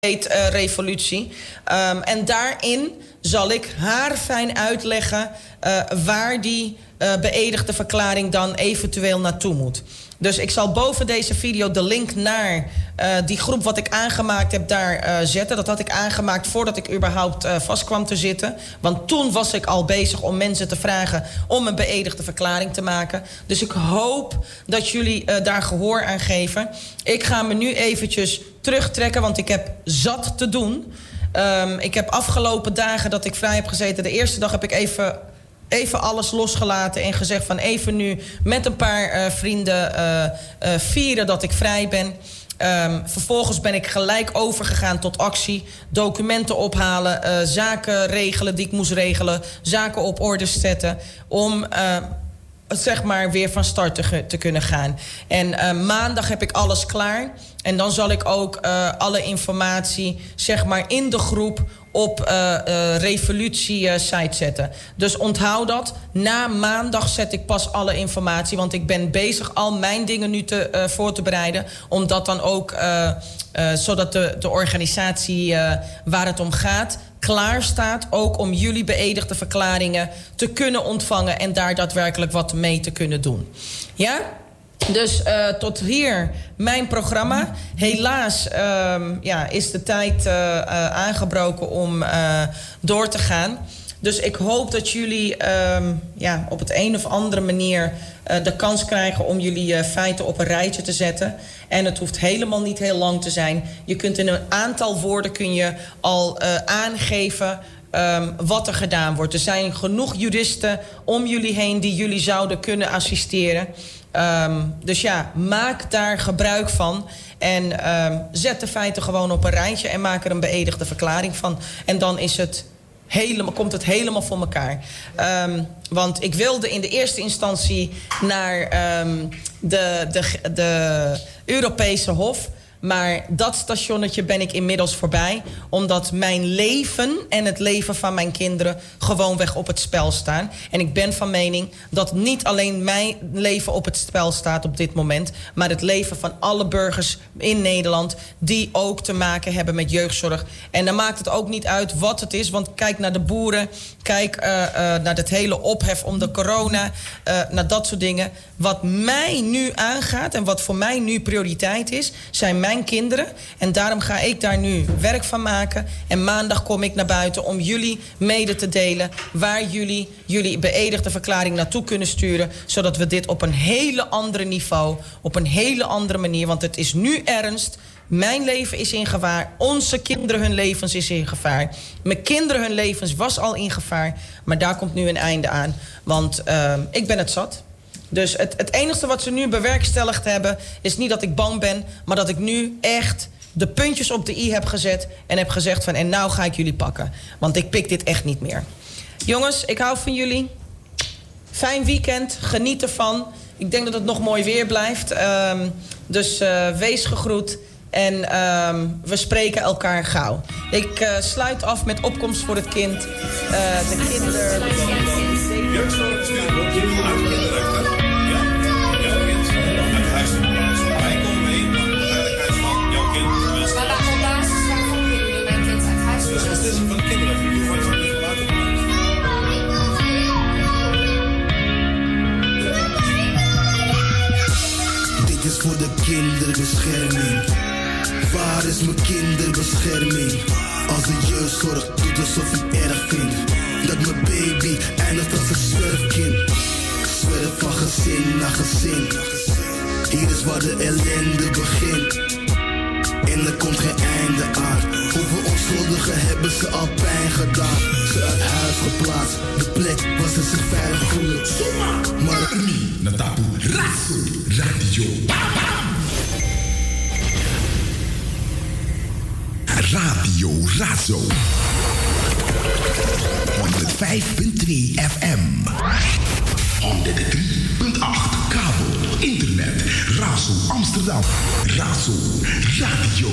revolutie. En daarin zal ik haar fijn uitleggen waar die beëdigde verklaring dan eventueel naartoe moet. Dus ik zal boven deze video de link naar die groep wat ik aangemaakt heb daar zetten. Dat had ik aangemaakt voordat ik überhaupt vast kwam te zitten. Want toen was ik al bezig om mensen te vragen om een beëdigde verklaring te maken. Dus ik hoop dat jullie daar gehoor aan geven. Ik ga me nu eventjes terugtrekken, want ik heb zat te doen. Ik heb afgelopen dagen dat ik vrij heb gezeten, de eerste dag heb ik even alles losgelaten en gezegd van even nu met een paar vrienden vieren dat ik vrij ben. Vervolgens ben ik gelijk overgegaan tot actie. Documenten ophalen, zaken regelen die ik moest regelen, zaken op orde zetten om zeg maar weer van start te kunnen gaan. En maandag heb ik alles klaar. En dan zal ik ook alle informatie zeg maar in de groep op revolutie-site zetten. Dus onthoud dat. Na maandag zet ik pas alle informatie. Want ik ben bezig al mijn dingen nu voor te bereiden. Omdat dan ook, zodat de organisatie waar het om gaat klaar staat ook om jullie beëdigde verklaringen te kunnen ontvangen en daar daadwerkelijk wat mee te kunnen doen. Ja? Dus tot hier mijn programma. Helaas is de tijd aangebroken om door te gaan. Dus ik hoop dat jullie op het een of andere manier de kans krijgen om jullie feiten op een rijtje te zetten. En het hoeft helemaal niet heel lang te zijn. Je kunt in een aantal woorden kun je al aangeven wat er gedaan wordt. Er zijn genoeg juristen om jullie heen die jullie zouden kunnen assisteren. Dus ja, maak daar gebruik van. En zet de feiten gewoon op een rijtje en maak er een beëdigde verklaring van. En dan is het komt het helemaal voor elkaar. Want ik wilde in de eerste instantie naar de Europese Hof. Maar dat stationnetje ben ik inmiddels voorbij. Omdat mijn leven en het leven van mijn kinderen gewoonweg op het spel staan. En ik ben van mening dat niet alleen mijn leven op het spel staat op dit moment. Maar het leven van alle burgers in Nederland die ook te maken hebben met jeugdzorg. En dan maakt het ook niet uit wat het is. Want kijk naar de boeren. Kijk naar het hele ophef om de corona. Naar dat soort dingen. Wat mij nu aangaat en wat voor mij nu prioriteit is, zijn mijn kinderen. En daarom ga ik daar nu werk van maken. En maandag kom ik naar buiten om jullie mede te delen waar jullie beëdigde verklaring naartoe kunnen sturen. Zodat we dit op een hele andere niveau, op een hele andere manier, want het is nu ernst. Mijn leven is in gevaar. Onze kinderen, hun levens is in gevaar. Mijn kinderen, hun levens was al in gevaar. Maar daar komt nu een einde aan. Want ik ben het zat. Dus het enige wat ze nu bewerkstelligd hebben is niet dat ik bang ben, maar dat ik nu echt de puntjes op de i heb gezet en heb gezegd van en nou ga ik jullie pakken. Want ik pik dit echt niet meer. Jongens, ik hou van jullie. Fijn weekend, geniet ervan. Ik denk dat het nog mooi weer blijft. Dus wees gegroet. En we spreken elkaar gauw. Ik sluit af met opkomst voor het kind. De kinderen. Dit is voor de kinderbescherming. Waar is mijn kinderbescherming? Als de jeugdzorg doet alsof hij erg vindt dat mijn baby eindigt als een zwerfkind. Zwerf van gezin naar gezin. Hier is waar de ellende begint. En er komt geen einde aan. Hoeveel onschuldigen hebben ze al pijn gedaan? Ze uit huis geplaatst, de plek waar ze zich veilig voelen. Maar Natapu Razo Radio Radio Razo 105.3 FM 103.8 kabel, internet, Razo Amsterdam, Razo Radio.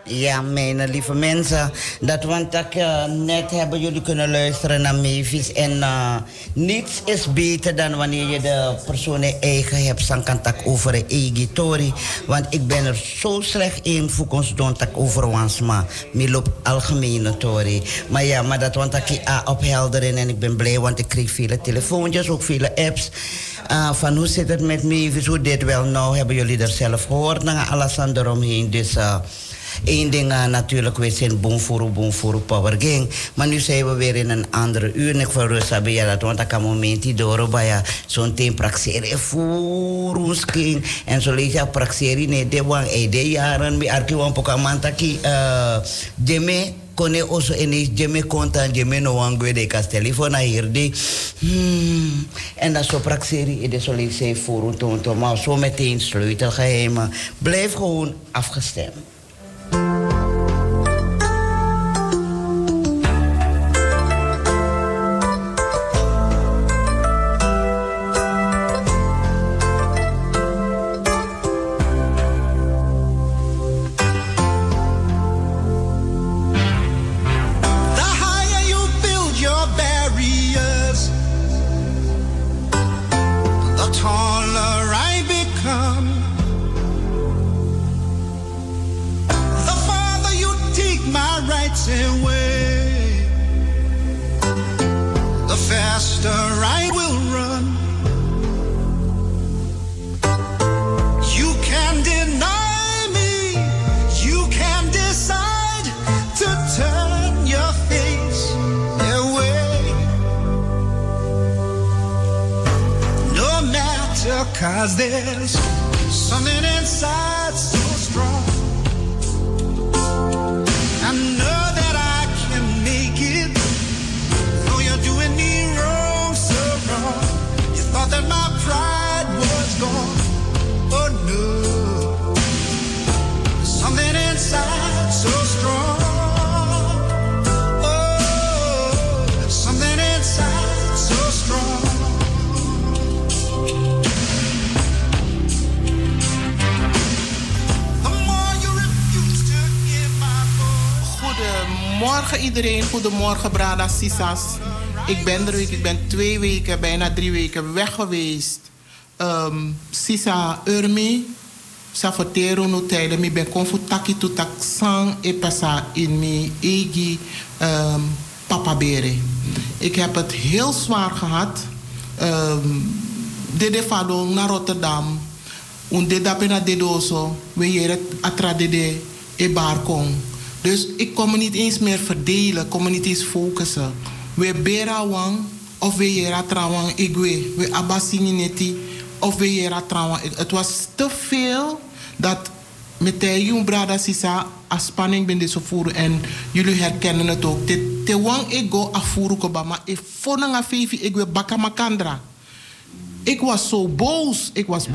Ja, mijn lieve mensen. Dat want net hebben jullie kunnen luisteren naar Mavis. En niets is beter dan wanneer je de persoon eigen hebt. Dan kan tak over een eigen tori. Want ik ben er zo slecht in. Voor ons doen tak over ons. Maar ik loop algemene tori. Maar ja, maar dat want ik ophelderen. En ik ben blij, want ik kreeg vele telefoontjes, ook vele apps. Van hoe zit het met Mavis? Hoe dit wel nou? Hebben jullie er zelf gehoord? Dan alles aan eromheen. Dus één ding natuurlijk, we zijn Boomfuru Power Gang. Maar nu zijn we weer in een andere uur. En ik verrust hebben ja dat, want ik kan momenten door bij zo'n team praxeren voor king. En zo lees je praxeren nee de wang de jaren bij arkiwan pokamantaki jeme kone also enis jeme kontan jeme no wangwe de kas telefoon hier de en dat zo praxeren de zo lees je voor ton maar zo meteen sleutelgeheimen. Blijf gewoon afgestemd. Cause there's something inside so strong. I know that I can make it. Though you're doing me wrong, so wrong. You thought that my pride was gone. Oh no. Something inside so strong. Oh, something inside so strong. Goedemorgen iedereen, goedemorgen Brada Sisas. Ik ben er weer, ik ben 2 weken, bijna 3 weken weg geweest. Sisa Urmi, Safotero no tijden, ik ben confutaki to tak sang e pasa in mi egi papa bere. Ik heb het heel zwaar gehad. Dede fado naar Rotterdam. Un deda pena dedoso, we hier atra dede e barkong. Dus ik kon me niet eens meer verdelen, kon me niet eens focussen. We bera wang of we jera trouwang igwe, we abasini neti of we jera trouwang. Het was te veel dat met de jong brada sisa a spanning ben deze voeren en jullie herkennen het ook. Te wang ego afuru koba, maar ik vond een fevi igwe bakamakandra. Ik was zo boos,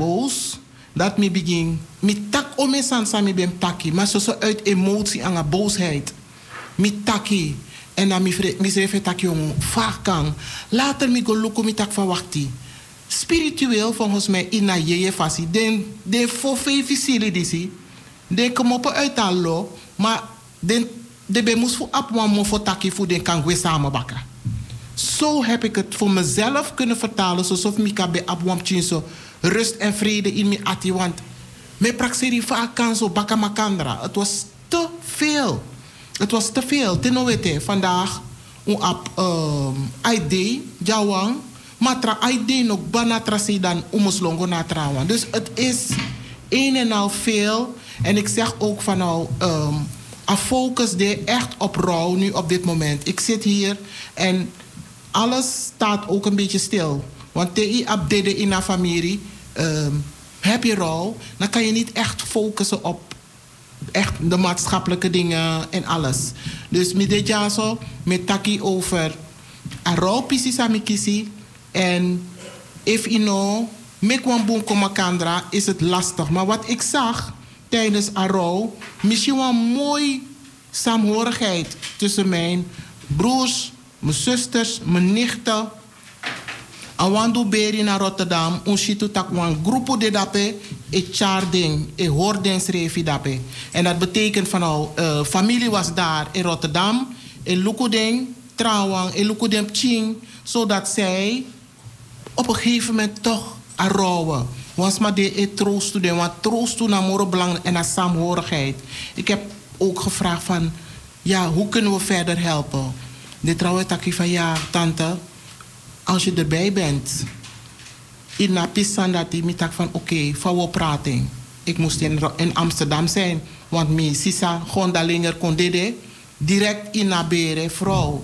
dat me begin. Mi tak ome sansa mi ben taki. Maar zo uit emotie en een boosheid. Mi taki. En dan mi schreef taki om vakang. Later mi go luko mi tak van wachti. Spiritueel volgens mij in na je fasi. Den voor veel visili disi. Den kom op uit allo. Maar den de be moest voor apwan mo voor taki voor den kan we samen bakken. Zo heb ik het voor mezelf kunnen vertalen. Alsof mi kan be apwan chinso. Rust en vrede in mijn ati, want mijn praxeri vaak zo bakamakandra. Het was te veel. Het was te veel. Ten wete, vandaag op ID, Jawang, matra ID nog banatra dan umuslongo na trawan. Dus het is een en al veel. En ik zeg ook van nou, focus de echt op rouw nu op dit moment. Ik zit hier en alles staat ook een beetje stil. Want TI update in een familie, heb je rol, dan kan je niet echt focussen op echt de maatschappelijke dingen en alles. Dus met dit jaar zo, met taki over een rol precies aan kiezen. En if you know, met kwam komakandra is het lastig. Maar wat ik zag tijdens een rol, misschien wel een mooi saamhorigheid tussen mijn broers, mijn zusters, mijn nichten. Awandu beri naar Rotterdam, un shitu tak wan grupo de dape, Charding, Hordens Revidape. En dat betekent van familie was daar in Rotterdam, in Lukuding, Trouwang, in Lukuding Ching, zodat zij op een gegeven moment toch rouwen. Want maar de troost toe, want troost toe naar morgen belangrijk en naar saamhorigheid. Ik heb ook gevraagd van, ja, hoe kunnen we verder helpen? De trouwen takkie van, ja, tante, als je erbij bent, in na pisan dat die tak van, oké, van we praten. Ik moest in Amsterdam zijn, want mijn sisa gondalinger kon dit direct in naar beren, vrouw.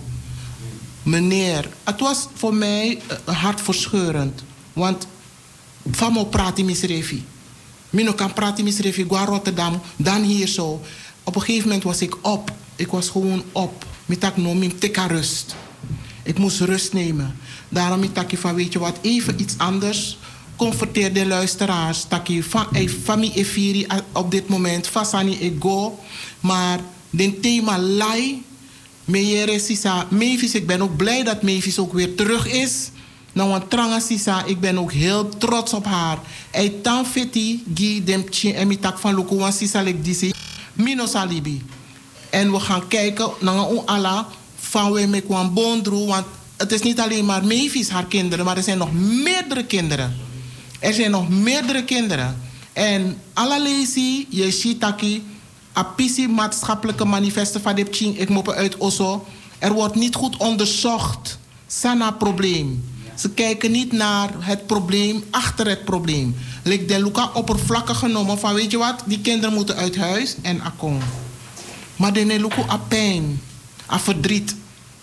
Meneer, het was voor mij hartverscheurend, want van me praten misrefi. Mino kan praten misrefi, gwa Rotterdam, dan hier zo. Op een gegeven moment was ik op. Ik was gewoon op. Mitak no, mi teka rust. Ik moest rust nemen. Daarom mitak van, weet je wat, even iets anders. Converteer de luisteraars. Taki fami efiri op dit moment. Fasani ego. Maar dit thema lai. Meere sisa. Mavis, ik ben ook blij dat Mavis ook weer terug is. Nou, een tranga sisa, ik ben ook heel trots op haar. Ei tan feti gi dem tje en mitak van luku wan sisa lek disi. Mino salibi. En we gaan kijken naar een ala van we met een bondroe. Want het is niet alleen maar Mavis haar kinderen, maar er zijn nog meerdere kinderen. Er zijn nog meerdere kinderen. En alla lezi, je shitaki, apisi maatschappelijke manifesten van de Ching, ik moppen uit Osso. Er wordt niet goed onderzocht. Sana probleem. Ze kijken niet naar het probleem achter het probleem. Lik de Luca oppervlakkig genomen van, weet je wat, die kinderen moeten uit huis en akon. Maar de Luca a pijn, a verdriet,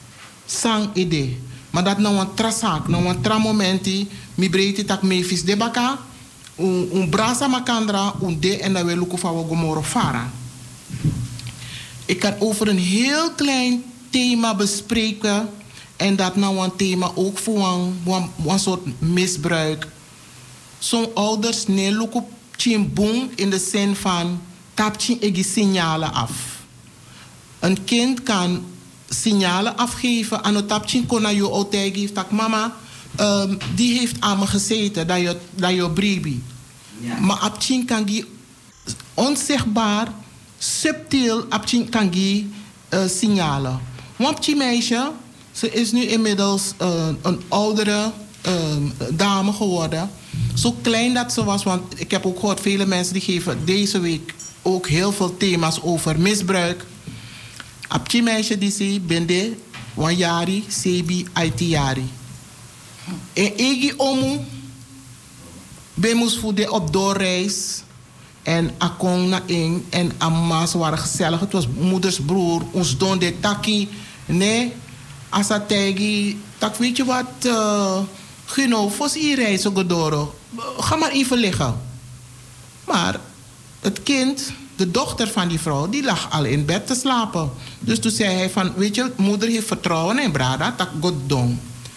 sang idee. Maar dat nou een trasak, nou een tramomenti, mi breedte tak Mavis de baka, un brasa makandra, un de en dan we Luca van Gomoro Fara. Ik kan over een heel klein thema bespreken. En dat nou een thema ook voor een soort misbruik. Zo'n ouders nee lukken boem in de zin van tapje egi signalen af. Een kind kan signalen afgeven aan het tapje kon naar je otegi heeft dat mama die heeft aan me gezeten dat je baby. Ja. Maar apje kan die onzichtbaar subtiel apje kan die signalen. Want die meisje, ze is nu inmiddels een oudere dame geworden. Zo klein dat ze was, want ik heb ook gehoord, vele mensen die geven deze week ook heel veel thema's over misbruik. Apje meisje die zei, bende, wanjari, sebi, aitiari. En egi omu, ben moest voeden op doorreis. En akong na ing en amma's waren gezellig. Het was moeders broer, ons don de taki. Nee. Als dat tegen, tak weet je wat, Gino, voor je reizen gedoro. Ga maar even liggen. Maar het kind, de dochter van die vrouw, die lag al in bed te slapen. Dus toen zei hij van, weet je, moeder heeft vertrouwen in brada, tak god dong.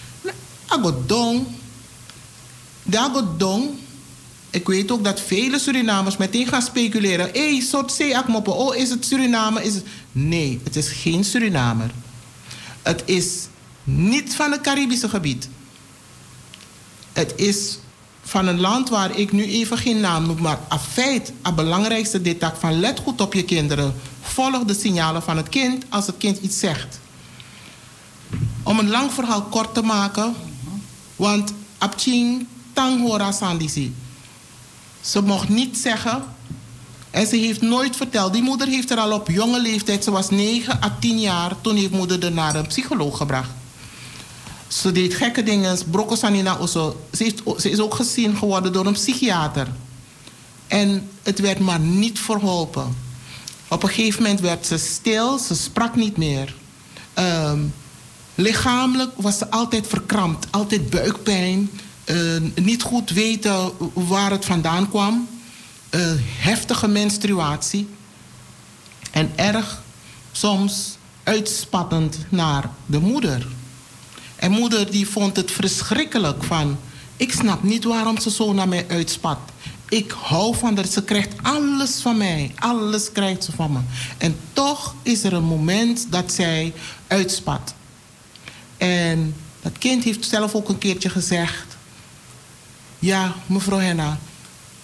Dong. Ik weet ook dat vele Surinamers meteen gaan speculeren. Hé, soort zeeakmoppen, oh, is het Suriname? Nee, het is geen Surinamer. Het is niet van het Caribische gebied. Het is van een land waar ik nu even geen naam noem, maar in feite het belangrijkste detail van let goed op je kinderen. Volg de signalen van het kind als het kind iets zegt. Om een lang verhaal kort te maken, want Apching Tang Hora Sandisi. Ze mocht niet zeggen en ze heeft nooit verteld. Die moeder heeft er al op jonge leeftijd, ze was 9 à 10 jaar, toen heeft moeder er naar een psycholoog gebracht. Ze deed gekke dingen, brokosanina oso. Ze is ook gezien geworden door een psychiater. En het werd maar niet verholpen. Op een gegeven moment werd ze stil, ze sprak niet meer. Lichamelijk was ze altijd verkrampt, altijd buikpijn. Niet goed weten waar het vandaan kwam. Heftige menstruatie. En erg soms uitspattend naar de moeder. En moeder die vond het verschrikkelijk van, ik snap niet waarom ze zo naar mij uitspat. Ik hou van haar, ze krijgt alles van mij. Alles krijgt ze van me. En toch is er een moment dat zij uitspat. En dat kind heeft zelf ook een keertje gezegd, ja, mevrouw Henna,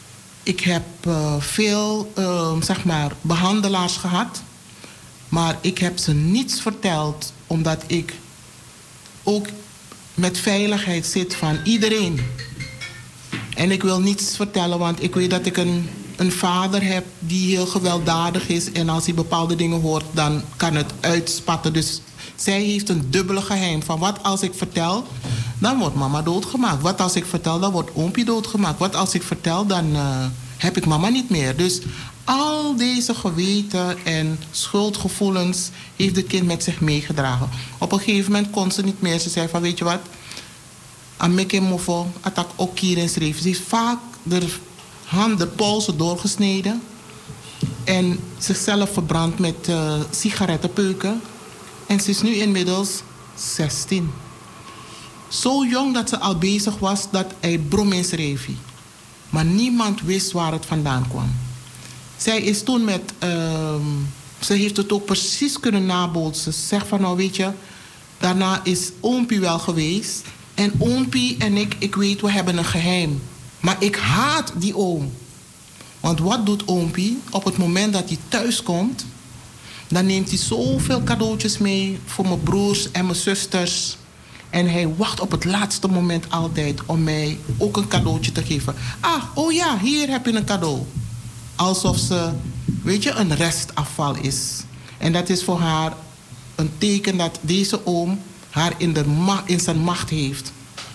Ik heb veel zeg maar behandelaars gehad. Maar ik heb ze niets verteld. Omdat ik ook met veiligheid zit van iedereen. En ik wil niets vertellen, want ik weet dat ik een vader heb die heel gewelddadig is. En als hij bepaalde dingen hoort, dan kan het uitspatten. Dus zij heeft een dubbele geheim. Van wat als ik vertel, dan wordt mama doodgemaakt. Wat als ik vertel, dan wordt oompie doodgemaakt. Wat als ik vertel, dan heb ik mama niet meer. Dus al deze geweten en schuldgevoelens heeft het kind met zich meegedragen. Op een gegeven moment kon ze niet meer. Ze zei van, weet je wat, Ameke Mofo, attack ook hier in schreef. Ze heeft vaak de polsen doorgesneden en zichzelf verbrand met sigarettenpeuken. En ze is nu inmiddels 16. Zo jong dat ze al bezig was dat hij brom in schreef. Maar niemand wist waar het vandaan kwam. Zij is toen met... ze heeft het ook precies kunnen nabootsen. Ze zegt van, nou weet je, daarna is oompie wel geweest. En oompie en ik weet, we hebben een geheim. Maar ik haat die oom. Want wat doet oompie? Op het moment dat hij thuis komt, dan neemt hij zoveel cadeautjes mee voor mijn broers en mijn zusters. En hij wacht op het laatste moment altijd om mij ook een cadeautje te geven. Ah, oh ja, hier heb je een cadeau. Alsof ze, weet je, een restafval is. En dat is voor haar een teken dat deze oom haar in zijn macht heeft.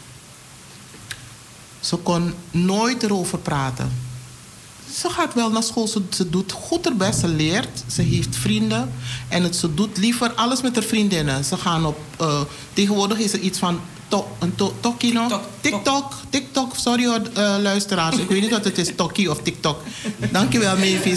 Ze kon nooit erover praten. Ze gaat wel naar school, ze doet goed haar best, ze leert, ze heeft vrienden. En ze doet liever alles met haar vriendinnen. Ze gaan op, tegenwoordig is er iets van TikTok, sorry hoor, luisteraars. Ik weet niet wat het is, Tokkie of TikTok. Dankjewel, Mavis.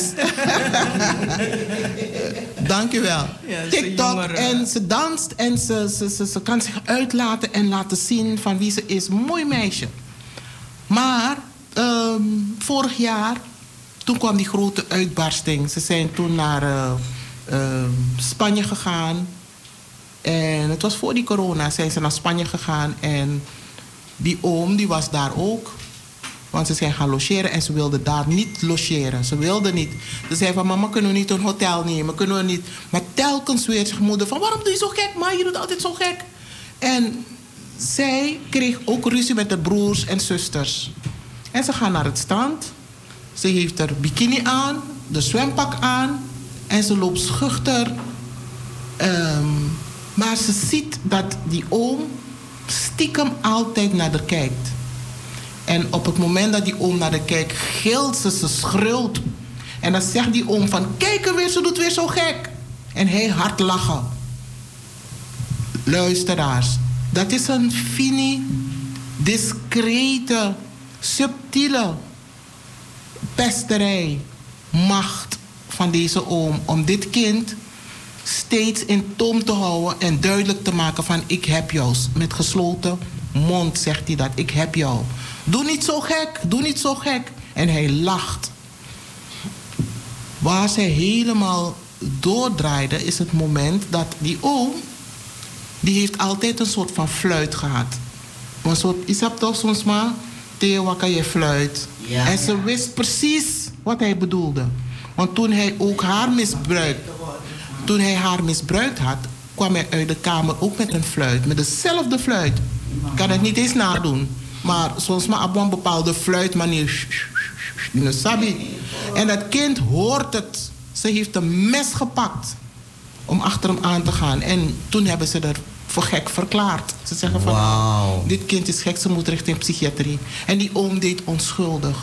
Dankjewel. Ja, TikTok, en ze danst en ze kan zich uitlaten en laten zien van wie ze is. Mooi meisje. Maar vorig jaar, toen kwam die grote uitbarsting. Ze zijn toen naar Spanje gegaan. En het was voor die corona, zijn ze naar Spanje gegaan. En die oom, die was daar ook. Want ze zijn gaan logeren en ze wilde daar niet logeren. Ze wilde niet. Ze zei van, mama, kunnen we niet een hotel nemen? Kunnen we niet? Maar telkens weer zijn moeder van, waarom doe je zo gek? Ma, je doet altijd zo gek. En zij kreeg ook ruzie met de broers en zusters. En ze gaan naar het strand. Ze heeft haar bikini aan, de zwempak aan. En ze loopt schuchter. Maar ze ziet dat die oom stiekem altijd naar haar kijkt. En op het moment dat die oom naar haar kijkt, gilt ze schreeuwt. En dan zegt die oom van, kijk er weer, ze doet weer zo gek. En hij hard lachen. Luisteraars, dat is een fine, discrete, subtiele pesterij, macht van deze oom om dit kind steeds in toom te houden en duidelijk te maken van, ik heb jou. Met gesloten mond zegt hij dat, ik heb jou. Doe niet zo gek, doe niet zo gek. En hij lacht. Waar zij helemaal doordraaide is het moment dat die oom, die heeft altijd een soort van fluit gehad. Een soort, is dat toch soms maar, Theo, wat kan je fluit? Ja, en ze wist precies wat hij bedoelde. Want toen hij ook haar misbruikt had, kwam hij uit de kamer ook met een fluit. Met dezelfde fluit. Ik kan het niet eens nadoen. Maar soms maar op een bepaalde fluitmanier. En dat kind hoort het. Ze heeft een mes gepakt om achter hem aan te gaan. En toen hebben ze er voor gek verklaard. Ze zeggen van, wow, dit kind is gek, ze moet richting psychiatrie. En die oom deed onschuldig.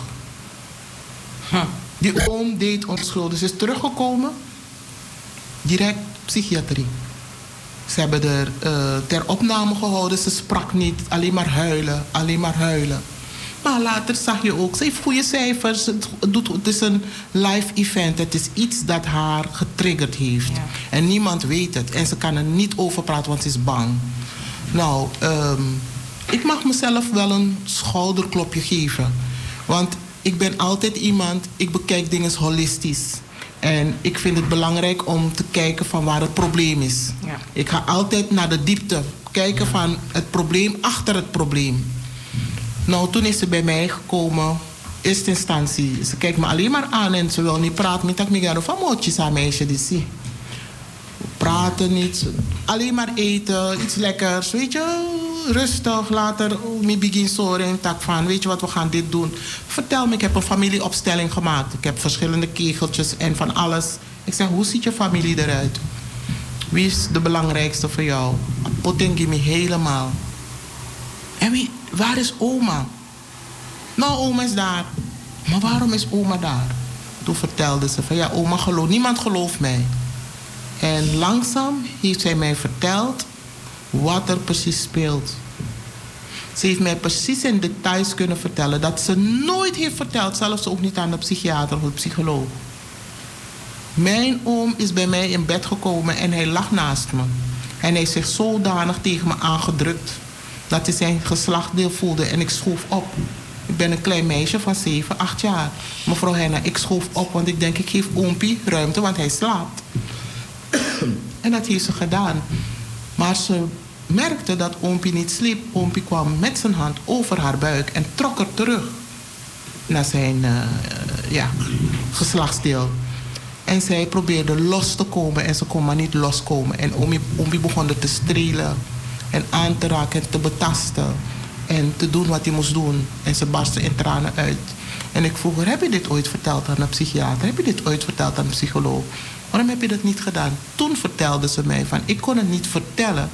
Die oom deed onschuldig. Ze is teruggekomen. Direct psychiatrie. Ze hebben er ter opname gehouden. Ze sprak niet. Alleen maar huilen. Alleen maar huilen. Maar later zag je ook, ze heeft goede cijfers. Het is een live event. Het is iets dat haar getriggerd heeft. Ja. En niemand weet het. En ze kan er niet over praten, want ze is bang. Nou, ik mag mezelf wel een schouderklopje geven. Want ik ben altijd iemand, ik bekijk dingen holistisch. En ik vind het belangrijk om te kijken van waar het probleem is. Ja. Ik ga altijd naar de diepte. Kijken van het probleem achter het probleem. Nou, toen is ze bij mij gekomen eerste instantie, ze kijkt me alleen maar aan en ze wil niet praten. Ik dacht, van mootjes aan meisje die zie. We praten niet, alleen maar eten, iets lekkers, weet je, rustig. Later, me begin sorry en tak van, weet je wat, we gaan dit doen. Vertel me, ik heb een familieopstelling gemaakt. Ik heb verschillende kegeltjes en van alles. Ik zeg, hoe ziet je familie eruit? Wie is de belangrijkste voor jou? Potengi me helemaal. En waar is oma? Nou, oma is daar. Maar waarom is oma daar? Toen vertelde ze van, ja, oma gelooft. Niemand gelooft mij. En langzaam heeft zij mij verteld wat er precies speelt. Ze heeft mij precies in details kunnen vertellen dat ze nooit heeft verteld, zelfs ook niet aan de psychiater of de psycholoog. Mijn oom is bij mij in bed gekomen en hij lag naast me. En hij heeft zich zodanig tegen me aangedrukt dat hij zijn geslachtdeel voelde en ik schoof op. Ik ben een klein meisje van 7, 8 jaar. Mevrouw Henna, ik schoof op, want ik denk, ik geef oompie ruimte, want hij slaapt. En dat heeft ze gedaan. Maar ze merkte dat oompie niet sliep. Oompie kwam met zijn hand over haar buik en trok er terug naar zijn geslachtsdeel. En zij probeerde los te komen en ze kon maar niet loskomen. En oompie begon er te strelen en aan te raken en te betasten. En te doen wat hij moest doen. En ze barstte in tranen uit. En ik vroeg haar, heb je dit ooit verteld aan een psychiater? Heb je dit ooit verteld aan een psycholoog? Waarom heb je dat niet gedaan? Toen vertelde ze mij van, ik kon het niet vertellen.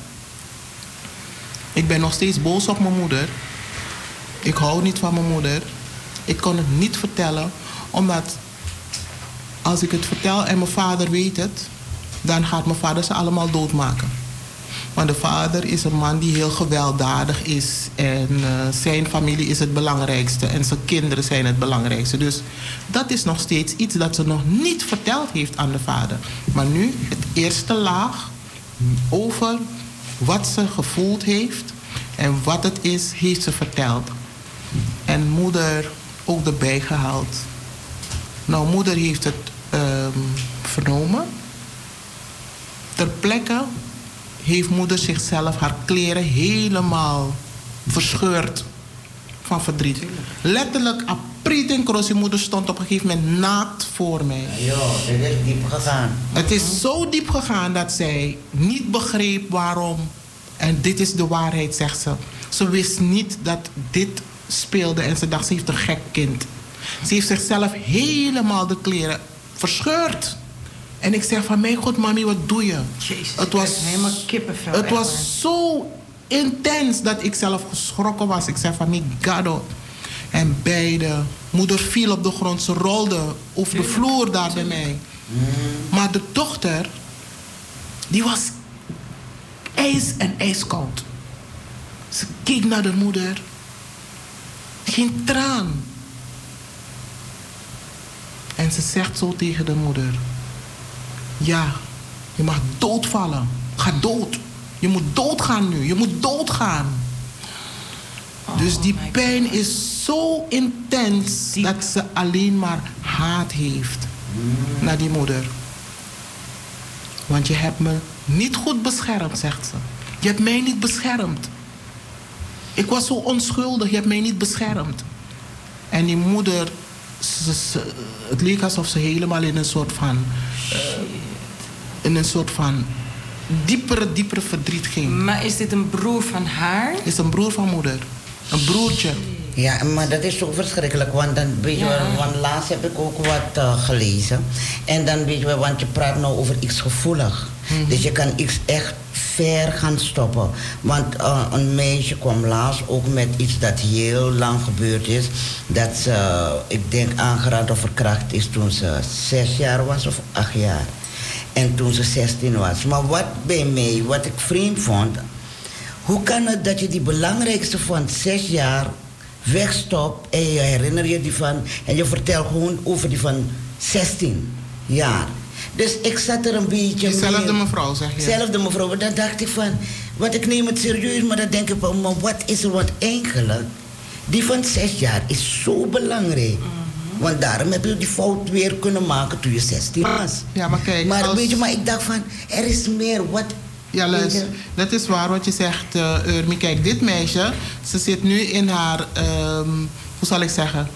Ik ben nog steeds boos op mijn moeder. Ik hou niet van mijn moeder. Ik kon het niet vertellen, omdat als ik het vertel en mijn vader weet het, dan gaat mijn vader ze allemaal doodmaken. Want de vader is een man die heel gewelddadig is. En zijn familie is het belangrijkste. En zijn kinderen zijn het belangrijkste. Dus dat is nog steeds iets dat ze nog niet verteld heeft aan de vader. Maar nu, het eerste laag over wat ze gevoeld heeft en wat het is, heeft ze verteld. En moeder ook erbij gehaald. Nou, moeder heeft het vernomen. Ter plekke heeft moeder zichzelf haar kleren helemaal verscheurd van verdriet. Letterlijk, apriet en kroos. Moeder stond op een gegeven moment naakt voor mij. Ja, het is diep gegaan. Het is zo diep gegaan dat zij niet begreep waarom. En dit is de waarheid, zegt ze. Ze wist niet dat dit speelde en ze dacht, ze heeft een gek kind. Ze heeft zichzelf helemaal de kleren verscheurd. En ik zeg van, mijn god, mami, wat doe je? Jezus, het was helemaal kippenvel. Het was zo intens dat ik zelf geschrokken was. Ik zei van, mi gado. En beide. Moeder viel op de grond. Ze rolde over de vloer daar bij mij. Maar de dochter, die was ijs en ijskoud. Ze keek naar de moeder. Geen traan. En ze zegt zo tegen de moeder: ja, je mag doodvallen. Ga dood. Je moet doodgaan nu. Je moet doodgaan. Dus die pijn is zo intens dat ze alleen maar haat heeft naar die moeder. Want je hebt me niet goed beschermd, zegt ze. Je hebt mij niet beschermd. Ik was zo onschuldig, je hebt mij niet beschermd. En die moeder, het leek alsof ze helemaal in een soort van diepere verdriet ging. Maar is dit een broer van haar? Is een broer van moeder. Een broertje. Ja, maar dat is zo verschrikkelijk. Want dan weet je wel, want laatst heb ik ook wat gelezen. En dan weet je wel, want je praat nou over iets gevoelig. Dus je kan iets echt ver gaan stoppen. Want een meisje kwam laatst ook met iets dat heel lang gebeurd is. Dat ze, ik denk, aangeraakt of verkracht is toen ze 6 jaar was of 8 jaar. En toen ze 16 was. Maar wat bij mij, wat ik vreemd vond. Hoe kan het dat je die belangrijkste van 6 jaar wegstopt en je herinner je die van en je vertelt gewoon over die van 16 jaar. Dus ik zat er een beetje Dezelfde mevrouw, zeg je? Dezelfde mevrouw, maar dan dacht ik van, wat ik neem het serieus, maar dan denk ik van, maar wat is er, want eigenlijk, die van 6 jaar is zo belangrijk. Want daarom heb je die fout weer kunnen maken toen je 16 was. Ja, maar kijk, maar weet je, maar ik dacht van, er is meer, wat... Ja, luister, dat is waar wat je zegt, Urmi. Kijk, dit meisje, ze zit nu in haar, hoe zal ik zeggen,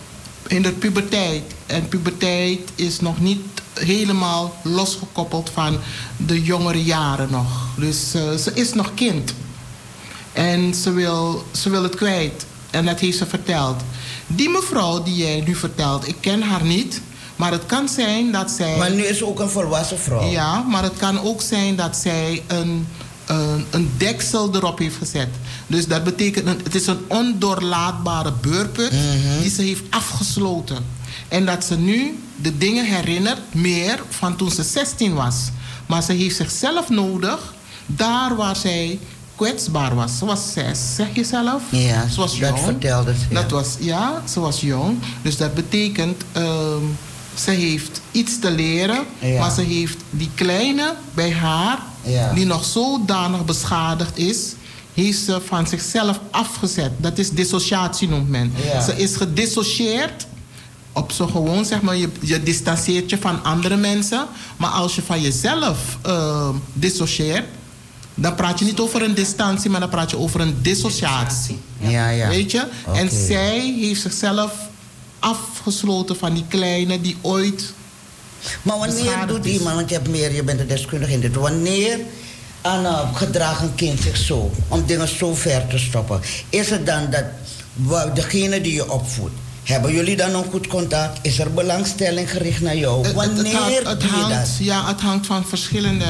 in de puberteit. En puberteit is nog niet helemaal losgekoppeld van de jongere jaren nog. Dus ze is nog kind. En ze wil het kwijt. En dat heeft ze verteld. Die mevrouw die jij nu vertelt, ik ken haar niet. Maar het kan zijn dat zij... Maar nu is ze ook een volwassen vrouw. Ja, maar het kan ook zijn dat zij een deksel erop heeft gezet. Dus dat betekent, het is een ondoorlaatbare beurput die ze heeft afgesloten. En dat ze nu de dingen herinnert meer van toen ze 16 was. Maar ze heeft zichzelf nodig daar waar zij kwetsbaar was. Ze was 6, zeg je zelf? Ja, ze was dat jong. vertelde ze. Dat was, ja, ze was jong. Dus dat betekent, ze heeft iets te leren. Ja. Maar ze heeft die kleine bij haar, die nog zodanig beschadigd is, heeft ze van zichzelf afgezet. Dat is dissociatie noemt men. Ja. Ze is gedissocieerd. Op zo gewoon, zeg maar, je distancieert je van andere mensen. Maar als je van jezelf dissocieert, dan praat je niet over een distantie, maar dan praat je over een dissociatie. Ja. Weet je? Okay. En zij heeft zichzelf afgesloten van die kleine die ooit... Maar wanneer doet iemand, want je bent een deskundige in dit, wanneer gedraagt een kind zich zo, om dingen zo ver te stoppen? Is het dan dat degene die je opvoedt, hebben jullie dan nog goed contact? Is er belangstelling gericht naar jou? Wanneer doe je dat? Ja, het hangt van verschillende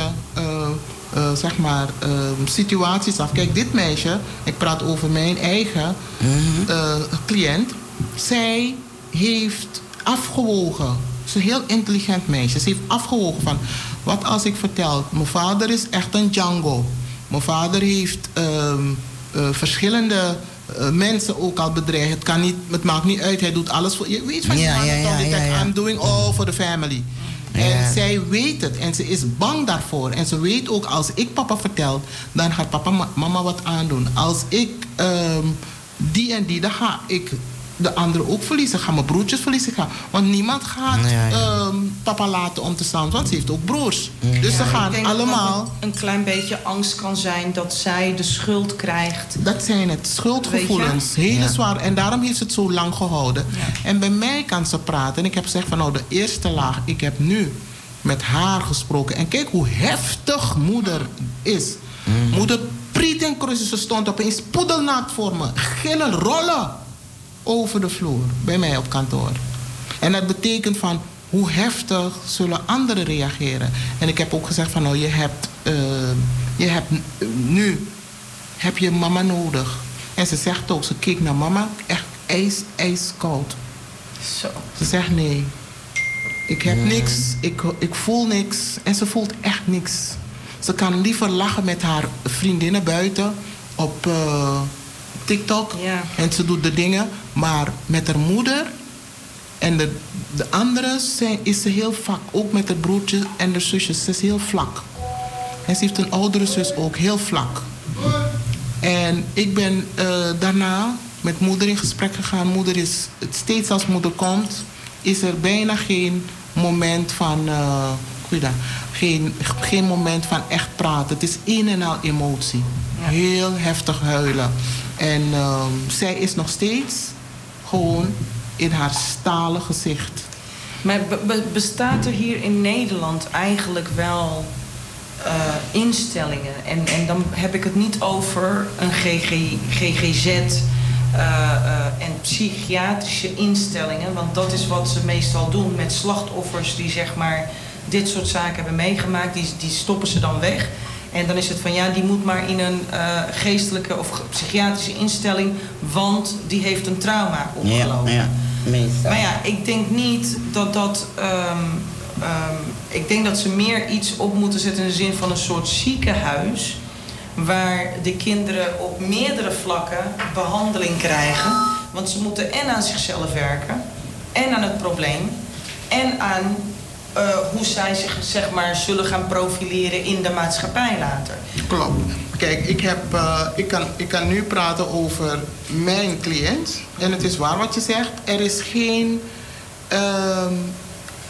situaties af. Kijk, dit meisje, ik praat over mijn eigen cliënt. Zij heeft afgewogen. Ze is een heel intelligent meisje. Ze heeft afgewogen van, wat als ik vertel, mijn vader is echt een Django. Mijn vader heeft verschillende mensen ook al bedreigd. Het maakt niet uit, hij doet alles voor... Je weet van die man, I'm doing all for the family. En zij weet het en ze is bang daarvoor. En ze weet ook, als ik papa vertel, dan gaat papa mama wat aandoen. Als ik die en die, dan ga ik de anderen ook verliezen. Ga mijn broertjes verliezen. Want niemand gaat papa laten om te staan, want ze heeft ook broers. Dus ze gaan allemaal... Dat een klein beetje angst kan zijn dat zij de schuld krijgt. Dat zijn het, schuldgevoelens. Hele zwaar. En daarom heeft ze het zo lang gehouden. Ja. En bij mij kan ze praten. En ik heb gezegd van, nou, de eerste laag, ik heb nu met haar gesproken. En kijk hoe heftig moeder is. Moeder priet en kruisen. Ze stond opeens poedelnaakt voor me. Gillen, rollen over de vloer. Bij mij op kantoor. En dat betekent van, hoe heftig zullen anderen reageren. En ik heb ook gezegd van, nou, nu heb je mama nodig. En ze zegt ook, ze keek naar mama, echt ijskoud. Zo. Ze zegt, nee, ik heb niks, ik voel niks. En ze voelt echt niks. Ze kan liever lachen met haar vriendinnen buiten op TikTok. Ja. En ze doet de dingen. Maar met haar moeder en de anderen is ze heel vlak. Ook met haar broertjes en haar zusjes. Ze is heel vlak. En ze heeft een oudere zus ook, heel vlak. En ik ben daarna met moeder in gesprek gegaan. Moeder is, steeds als moeder komt, is er bijna geen moment van... geen moment van echt praten. Het is een en al emotie. Ja. Heel heftig huilen. En zij is nog steeds gewoon in haar stalen gezicht. Maar bestaat er hier in Nederland eigenlijk wel instellingen? En dan heb ik het niet over een GGZ en psychiatrische instellingen. Want dat is wat ze meestal doen met slachtoffers die zeg maar dit soort zaken hebben meegemaakt. Die stoppen ze dan weg. En dan is het van, ja, die moet maar in een geestelijke of psychiatrische instelling, want die heeft een trauma opgelopen. Ja, meestal. Maar ja, ik denk niet dat ik denk dat ze meer iets op moeten zetten in de zin van een soort ziekenhuis, waar de kinderen op meerdere vlakken behandeling krijgen. Want ze moeten en aan zichzelf werken, en aan het probleem, en aan hoe zij zich zeg maar zullen gaan profileren in de maatschappij later. Klopt. Kijk, ik kan nu praten over mijn cliënt. En het is waar wat je zegt. Er is geen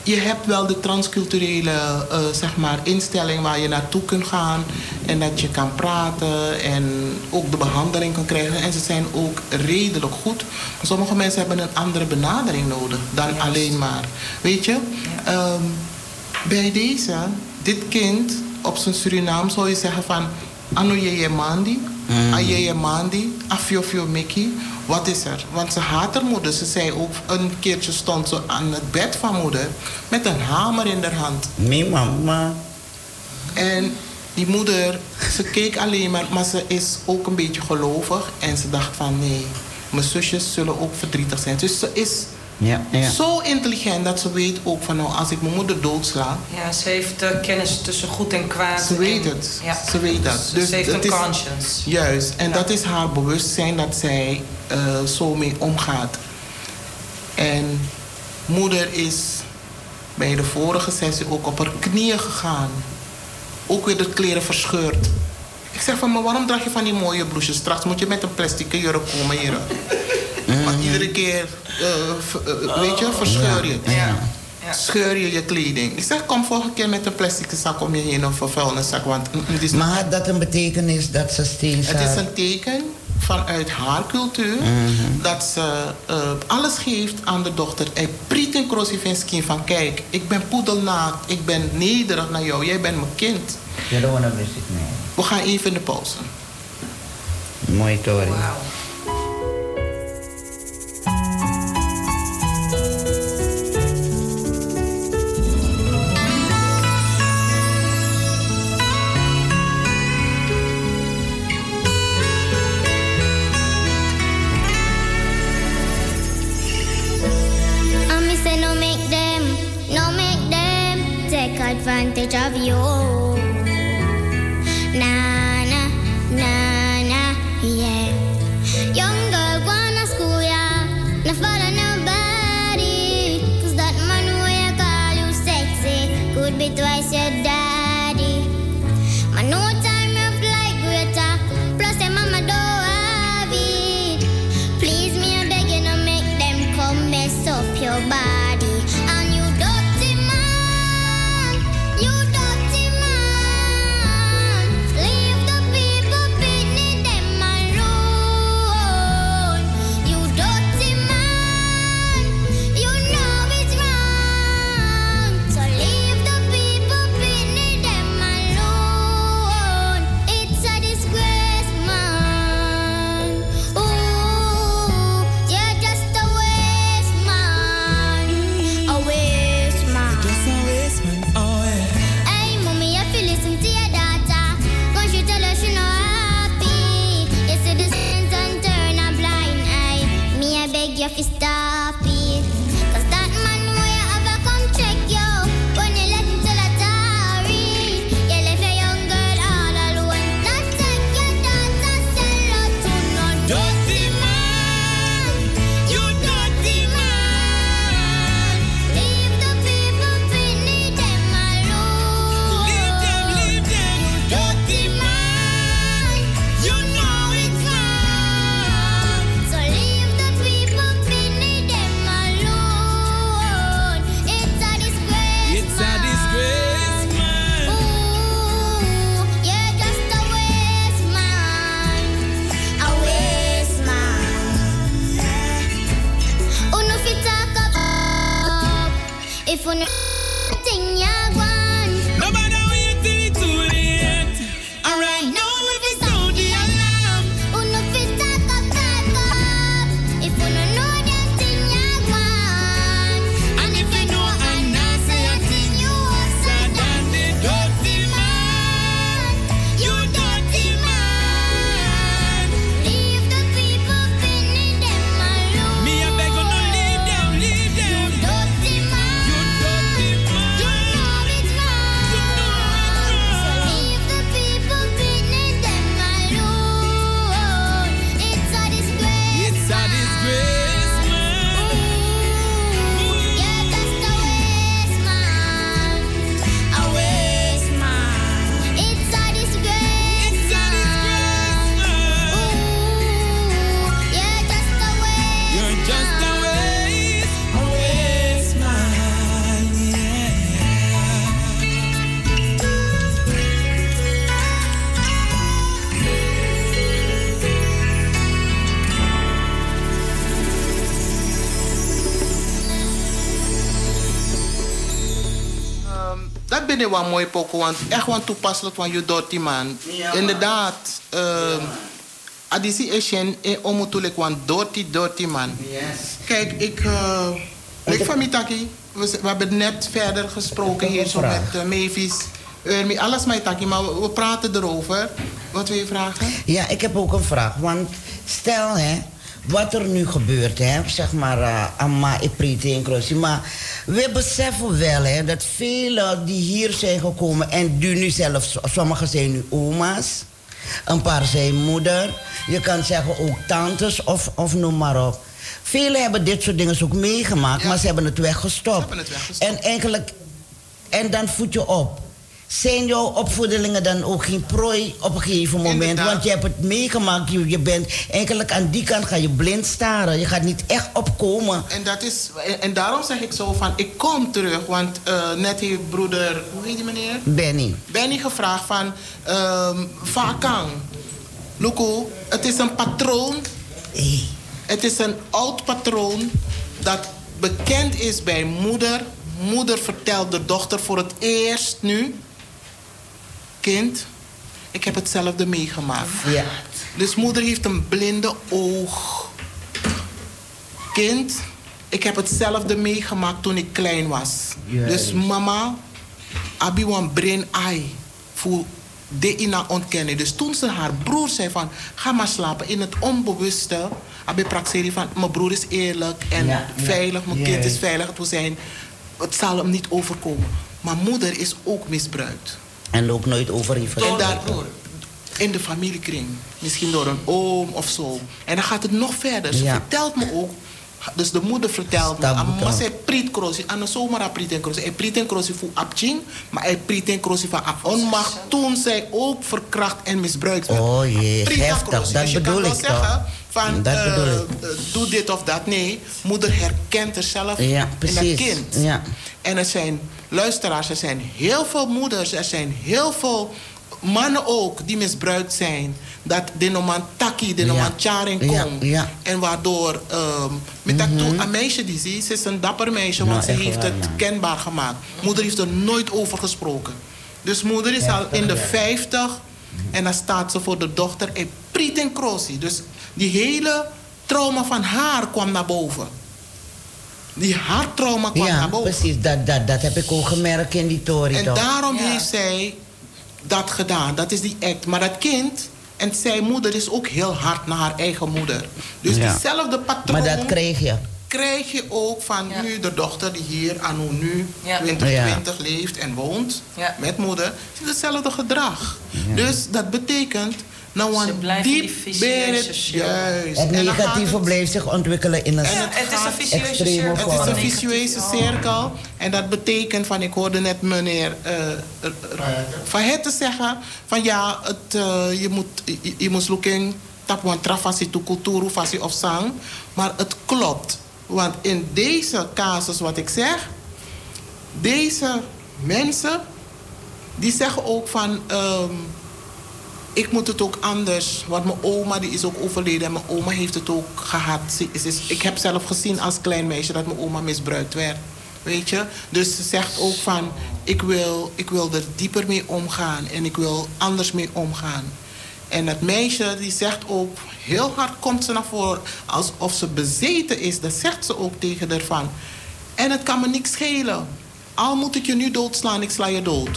je hebt wel de transculturele zeg maar instelling waar je naartoe kunt gaan. En dat je kan praten en ook de behandeling kan krijgen. En ze zijn ook redelijk goed. Maar sommige mensen hebben een andere benadering nodig dan alleen maar. Weet je, bij deze, dit kind op zijn Surinaam zou je zeggen van... Ano je mandi, aye mandi, afio Mickey. Wat is er? Want ze haat haar moeder. Ze zei ook een keertje stond ze aan het bed van moeder met een hamer in haar hand. Mijn mama. En die moeder, ze keek alleen maar ze is ook een beetje gelovig. En ze dacht van nee, mijn zusjes zullen ook verdrietig zijn. Dus ze is zo intelligent dat ze weet ook van nou, als ik mijn moeder doodsla. Ja, ze heeft kennis tussen goed en kwaad. Ze weet het. Ja. Ze weet dat. Dus ze heeft een conscience. Juist. En dat is haar bewustzijn dat zij zo mee omgaat. En moeder is bij de vorige sessie ook op haar knieën gegaan. Ook weer de kleren verscheurd. Ik zeg van, maar waarom draag je van die mooie blouses? Straks moet je met een plastic jurk komen hier. Want iedere keer, weet je, verscheur je. Ja. Scheur je je kleding. Ik zeg, kom volgende keer met een plastic zak om je heen of een vuilniszak. Want het is maar had dat een betekenis dat ze steeds... Het is een teken vanuit haar cultuur dat ze alles geeft aan de dochter. En prieten Krosivinsky van kijk, ik ben poedelnaakt, ik ben nederig naar jou, jij bent mijn kind. You don't want to miss it, man. We gaan even in de pauze. Mooi, Tori. Wow. Advantage of you. Na na na na, yeah. Young girl wanna school, yeah. No follow nobody. 'Cause that man who you call you sexy could be twice your daddy. Man, no time of like greater. Plus your mama don't have it. Please me, I beg you, no make them come mess up your body. And you dirty man. You dirty man, leave the people beneath them alone. You dirty man, you know it's wrong. So leave the people beneath them alone. It's a disgrace, man. Ooh, you're just a waste man, a waste man. Just a waste man. Oh yeah. Hey, mommy, if you listen to your daughter, won't you tell her she not happy? You see the signs and turn a blind eye. Me, I beg you to stop it. 'Cause that man where you ever come check you, when you let him tell a story, you left your young girl all alone. Not take your daughter, sell her to no Dirty man, you dirty man. Leave the people beneath them alone. Leave them, dirty man. You know it's wrong. So leave the people beneath them alone. It's a disgrace. It's a disgrace, man. Ooh, you're just a waste man. A waste man. Uno fit talk up. If uno thing ya want. No matter wait till it's too late. Alright, now if it's sound the alarm. Uno fit talk up. If uno know them thing ya want. And if you know and not say a thing, you also done the dirty man. You dirty man. Leave the people beneath them alone. Me a beg you no leave them. You dirty man. You dirty man. You know it's Dat ben je wel mooi pokoe, want echt wel toepasselijk van je dorty man. Ja, inderdaad. Adisi Eshen en omutulik want dorty man. Yes. Kijk, ik van Mitaki. We hebben net verder gesproken hier zo met Mavis. Alles Mitaki, maar we praten erover. Wat wil je vragen? Ja, ik heb ook een vraag. Want stel, hè, wat er nu gebeurt, hè, zeg maar, Amma, Ipriti en Krosi. Maar we beseffen wel, hè, dat velen die hier zijn gekomen en die nu zelfs, sommigen zijn nu oma's, een paar zijn moeder, je kan zeggen ook tantes of noem maar op. Velen hebben dit soort dingen ook meegemaakt, maar ze hebben het weggestopt. En eigenlijk, en dan voed je op. Zijn jouw opvoedelingen dan ook geen prooi op een gegeven moment? Inderdaad. Want je hebt het meegemaakt. Je bent eigenlijk aan die kant ga je blind staren. Je gaat niet echt opkomen. En daarom zeg ik zo van, ik kom terug. Want net heeft broeder, hoe heet die meneer? Benny gevraagd van, Vakang. Luko, het is een patroon. Het is een oud patroon dat bekend is bij moeder. Moeder vertelt de dochter voor het eerst nu: kind, ik heb hetzelfde meegemaakt. Ja. Dus moeder heeft een blinde oog. Kind, ik heb hetzelfde meegemaakt toen ik klein was. Juist. Dus mama, abi wan brain eye voor de ina ontkennen. Dus toen ze haar broer zei van, ga maar slapen, in het onbewuste, abi praxerie van, mijn broer is eerlijk en veilig, mijn kind is veilig. Toen zei, het zal hem niet overkomen. Maar moeder is ook misbruikt. En ook nooit overgeven. En daardoor, in de familiekring. Misschien door een oom of zo. En dan gaat het nog verder. Ze vertelt me ook. Dus de moeder vertelt me. Amma zei priet krosi. Anna zomaar priet en krosi. Hij priet en krosi voor abching. Maar hij priet en krosi van onmacht. Toen zij ook verkracht en misbruikt werd. Oh jee, heftig. Dat dus bedoel ik toch. Van, doe dit of dat. Nee, moeder herkent zichzelf in dat kind. Ja. En er zijn luisteraars, er zijn heel veel moeders, er zijn heel veel mannen ook die misbruikt zijn. Dat de noman taki, de noman charing komt. En waardoor, met dat toe, een meisje die ziet, ze is een dapper meisje, want ze heeft het kenbaar gemaakt. Moeder heeft er nooit over gesproken. Dus moeder is al in de 50 en dan staat ze voor de dochter en priet en krosi. Dus die hele trauma van haar kwam naar boven. Die harttrauma kwam naar boven. Precies. Dat heb ik ook gemerkt in die tory. En daarom heeft zij dat gedaan. Dat is die act. Maar dat kind en zijn moeder is ook heel hard naar haar eigen moeder. Dus diezelfde patroon. Maar dat krijg je ook van nu de dochter die hier anno nu 2020 leeft en woont met moeder. Het is hetzelfde gedrag. Dus dat betekent nou een diep juist. Het negatieve blijft zich ontwikkelen in een extreme vorm. Het is een vicieuze cirkel. En dat betekent van, ik hoorde net meneer Van Het zeggen van ja, je moet looking tapwan trafasi to cultuur of zang. Maar het klopt. Want in deze casus wat ik zeg, deze mensen die zeggen ook van ik moet het ook anders. Want mijn oma die is ook overleden en mijn oma heeft het ook gehad. Ik heb zelf gezien als klein meisje dat mijn oma misbruikt werd. Weet je? Dus ze zegt ook van ik wil er dieper mee omgaan en ik wil anders mee omgaan. En dat meisje die zegt ook, heel hard komt ze naar voren alsof ze bezeten is. Dat zegt ze ook tegen haar van. En het kan me niks schelen. Al moet ik je nu doodslaan, ik sla je dood.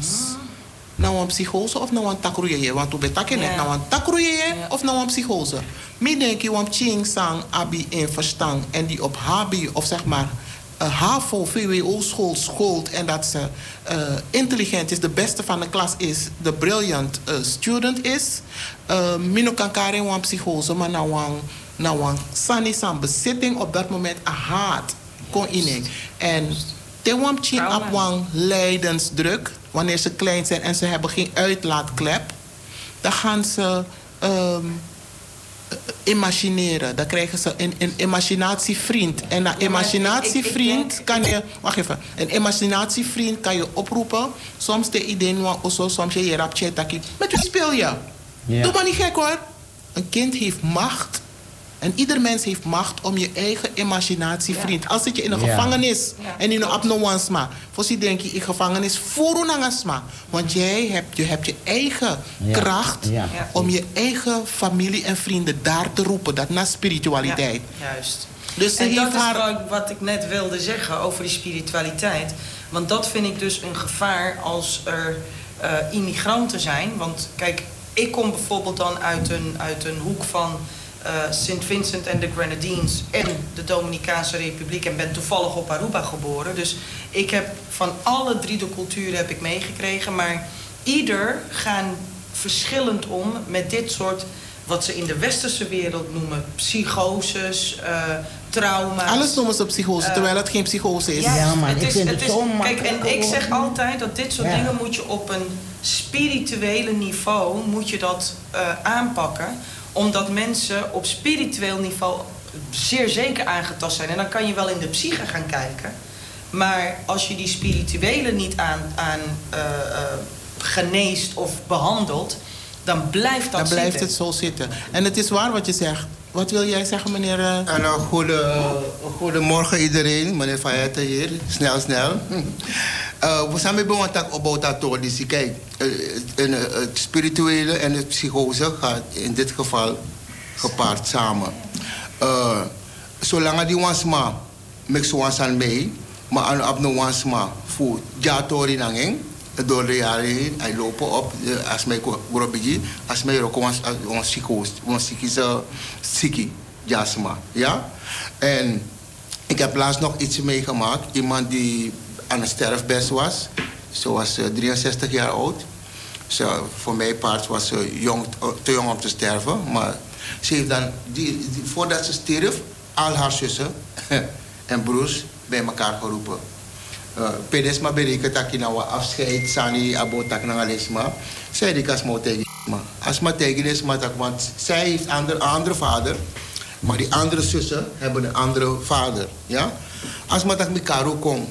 Nou een psychose of nou een takroeie. Want toen ben ik net nou een takroeie of nou een psychose. Ik denk je want ching sang abi in verstand en die op HB of zeg maar HAVO, VWO school schoolt en dat ze intelligent is, de beste van de klas is, de brilliant student is. Mino kan karen een psychose, maar nou een sani san bezitting op dat moment een haat kon in. En te wam ching op een lijdensdruk. Wanneer ze klein zijn en ze hebben geen uitlaatklep, dan gaan ze imagineren. Dan krijgen ze een imaginatievriend. En een imaginatievriend kan je... Wacht even. Een imaginatievriend kan je oproepen. Soms de idee soms je rap chataki. Met wie speel je? Doe maar niet gek hoor. Een kind heeft macht. En ieder mens heeft macht om je eigen imaginatievriend. Als zit je in een gevangenis en in een abnoansma. Voorzie denk je in gevangenis voor een asma. Want je hebt je eigen kracht om je eigen familie en vrienden daar te roepen. Dat naar spiritualiteit. Ja, juist. Dus en dat is wat ik net wilde zeggen over die spiritualiteit. Want dat vind ik dus een gevaar als er immigranten zijn. Want kijk, ik kom bijvoorbeeld dan uit een hoek van St. Vincent en de Grenadines en de Dominicaanse Republiek en ben toevallig op Aruba geboren. Dus ik heb van alle 3 de culturen heb ik meegekregen, maar ieder gaan verschillend om met dit soort, wat ze in de westerse wereld noemen, psychoses, trauma's. Alles noemen ze psychose, terwijl het geen psychose is. Ja, maar ik vind het zo kijk, en makkelijk. ik zeg altijd dat dit soort dingen moet je op een spirituele niveau moet je dat aanpakken. Omdat mensen op spiritueel niveau zeer zeker aangetast zijn. En dan kan je wel in de psyche gaan kijken. Maar als je die spirituele niet aan geneest of behandelt, dan blijft dat zitten. Dan blijft het zo zitten. En het is waar wat je zegt. Wat wil jij zeggen, meneer? En goedemorgen iedereen, meneer Fayette hier. Snel. We zijn mee begonnen op dat dus kijk, het spirituele en het psychose gaat in dit geval gepaard samen. Zolang die wansma met zo'n aan mee, maar aan abno wansma voor jatori nanging. Door de jaren heen, hij lopen op, als mij gorobigi, als mij ook een psychose, een psychische zieke, jasma, ja. En ik heb laatst nog iets meegemaakt, iemand die aan het sterfbed was, ze was 63 jaar oud. Voor mij part was ze te jong om te sterven, maar ze heeft dan, voordat ze stierf, al haar zussen en broers bij elkaar geroepen. Pedesma berekent dat je nou afscheid sani abotak nangalisma. Zij die kasmo tegen asma tegen is maar want zij heeft een andere vader, maar die andere zussen hebben een andere vader, ja. Asma tak mikaru kom.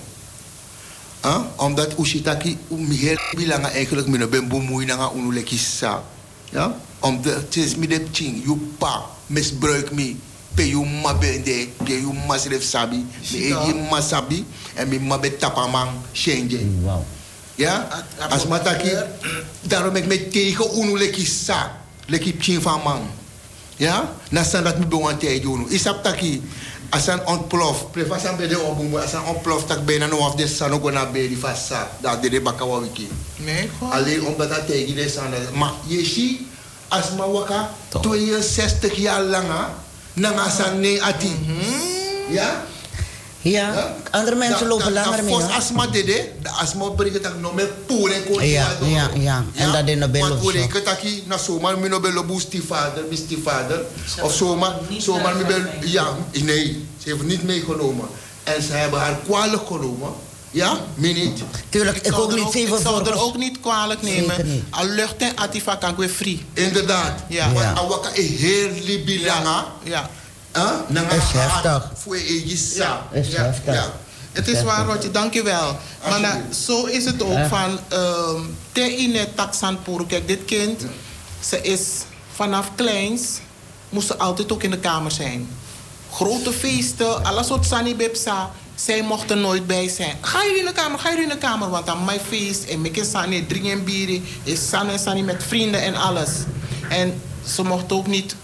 Omdat ushitaki heel bilanga eigenlijk mino ben bemoeien nanga unulekisa, ja. Omdat het is mi de ching, you pa misbruik me. Pe you mabende, pe you masref sabi, me egi masabi en me mabe tapamang change. Wow. Ja? Als mataki, daarom ik me tegen unu leki sa, leki chin van man. Ja? Nasan dat me bewan tegen unu. Isap taki, als een ontplof, prefasan bede obumu, als een ontplof tak bijna nog af de san ook na bedi vasa, dat de bakawa wiki. Nee, gewoon. Alleen omdat dat tegen de san, maar je ziet, als ma waka 62 jaar langer, nangasan ne ati. Ja? Ja, andere mensen lopen langer mee. Als asma dede, de asma brengt dat nog met poen en kon. Ja. En dat in de bello. Want we rekenen dat je na zomaar mijn bello stiefvader, mijn stiefvader. Of zomaar mijn bello. Ja, nee, ze heeft niet meegenomen. En ze hebben haar kwalijk genomen. Ja, niet. Tuurlijk, ik ook niet. Ik zou er ook niet kwalijk nemen. Al lucht en atifa kan weer free. Inderdaad. Ja. Want awaka is heel libilanga. Ja. Is heftig. Voor je Ja. Is heftig. Ja. Het is waar, Rotje, dankjewel. Maar nou, zo is het ook van... Te ine taksan puro. Kijk, dit kind, ze is vanaf kleins... moest ze altijd ook in de kamer zijn. Grote feesten, alles soort sani bepsa. Zij mochten nooit bij zijn. Ga jullie in de kamer, want aan mijn feest... en ik sani drinken bieren... is sani met vrienden en alles. En ze mocht ook niet...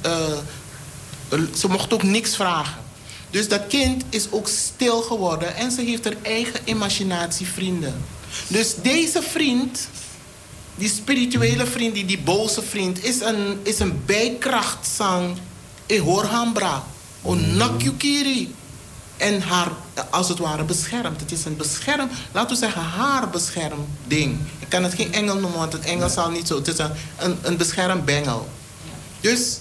ze mocht ook niks vragen. Dus dat kind is ook stil geworden en ze heeft haar eigen imaginatievrienden. Dus deze vriend, die spirituele vriend, die boze vriend, is een bijkrachtzang Ehorhambra, Onakyukiri. En haar, als het ware, beschermt. Het is een laten we zeggen, haar beschermding. Ik kan het geen engel noemen, want het engel zal niet zo. Het is een beschermbengel. Dus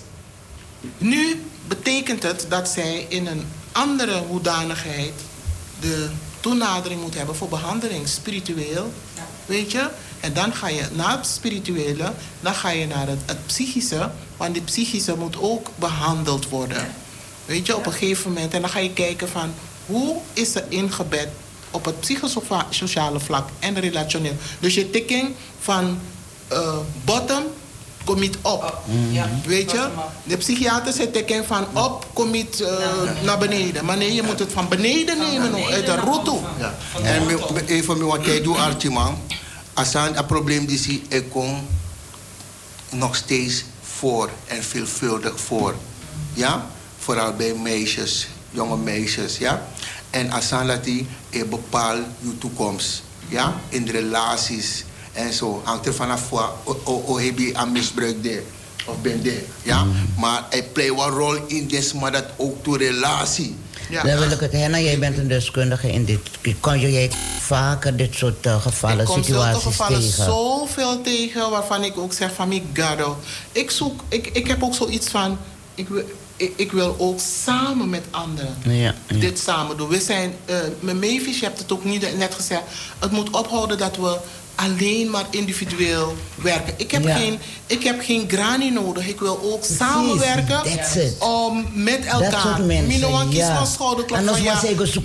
nu betekent het dat zij in een andere hoedanigheid de toenadering moet hebben voor behandeling, spiritueel, weet je. En dan ga je naar het spirituele, dan ga je naar het psychische, want die psychische moet ook behandeld worden. Weet je, op een gegeven moment. En dan ga je kijken van, hoe is ze ingebed op het psychosociale vlak en relationeel. Dus je tikking van bottom kom niet op. Ja, Weet je? De psychiater zegt tegen van op, kom niet naar beneden. Maar nee, je moet het van beneden nemen, uit de route. Ja. En even wat jij doet, Archie, man. Als een probleem die ik kom nog steeds voor en veelvuldig voor. Ja? Vooral bij meisjes, jonge meisjes, ja. En als dat die bepaalt je toekomst, ja, in de relaties en zo. Hangt er vanaf hoe heb je aan misbruik daar of ben daar, ja. Maar hij play een rol in dit, maar dat ook door relatie. Ja. Dan wil ik het Henna, jij bent een deskundige in dit. Kon jij vaker dit soort gevallen, ik kom situaties zulke gevallen tegen? zoveel tegen waarvan ik ook zeg van Migado. Ik heb ook zoiets van, ik wil ook samen met anderen dit samen doen. We zijn, met Mavis, je hebt het ook net gezegd, het moet ophouden dat we alleen maar individueel werken. Ik heb geen grani nodig. Ik wil ook samenwerken om met elkaar. Mino kies van schouderklop van ja.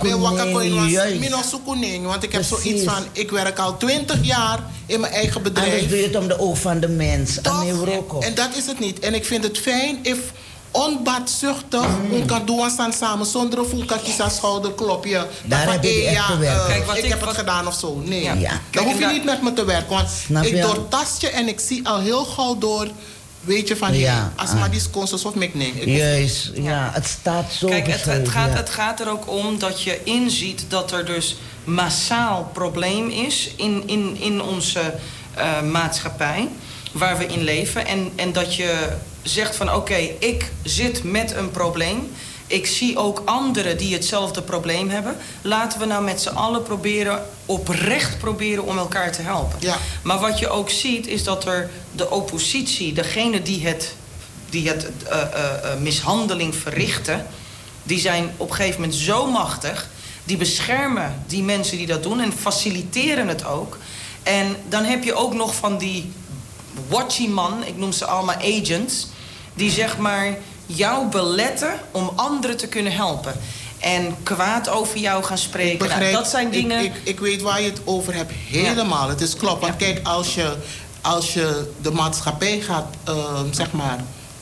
Want ik heb zoiets van, ik werk al 20 jaar in mijn eigen bedrijf. Anders doe je het om de oog van de mens. En dat is het niet. En ik vind het fijn if onbaatzuchtig kan doen samen zonder een voelkatje schouderklopje. Daar heb je echt te werken. Kijk, ik heb het gedaan of zo. Nee. Ja. Dan hoef je niet met me te werken. Want ik doortast je en ik zie al heel gauw door. Weet je van, als maar die sponsors of ik neem. Juist, ja, het staat zo. Kijk, het gaat er ook om dat je inziet dat er dus massaal probleem is in onze maatschappij waar we in leven. En dat je zegt van oké, ik zit met een probleem. Ik zie ook anderen die hetzelfde probleem hebben. Laten we nou met z'n allen oprecht proberen om elkaar te helpen. Ja. Maar wat je ook ziet is dat er de oppositie, degene die het mishandeling verrichten, die zijn op een gegeven moment zo machtig. Die beschermen die mensen die dat doen en faciliteren het ook. En dan heb je ook nog van die watchy man, ik noem ze allemaal agents, die zeg maar jou beletten om anderen te kunnen helpen. En kwaad over jou gaan spreken. Nou, dat zijn dingen. Ik weet waar je het over hebt. Helemaal. Ja. Het is klopt. Want kijk, als je de maatschappij gaat, zeg maar,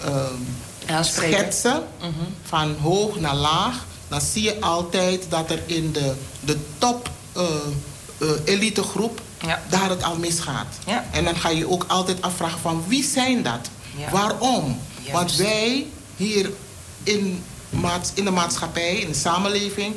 schetsen, van hoog naar laag, dan zie je altijd dat er in de top elitegroep daar het al misgaat. Ja. En dan ga je ook altijd afvragen van wie zijn dat? Ja. Waarom? Juist. Want wij hier in de maatschappij, in de samenleving,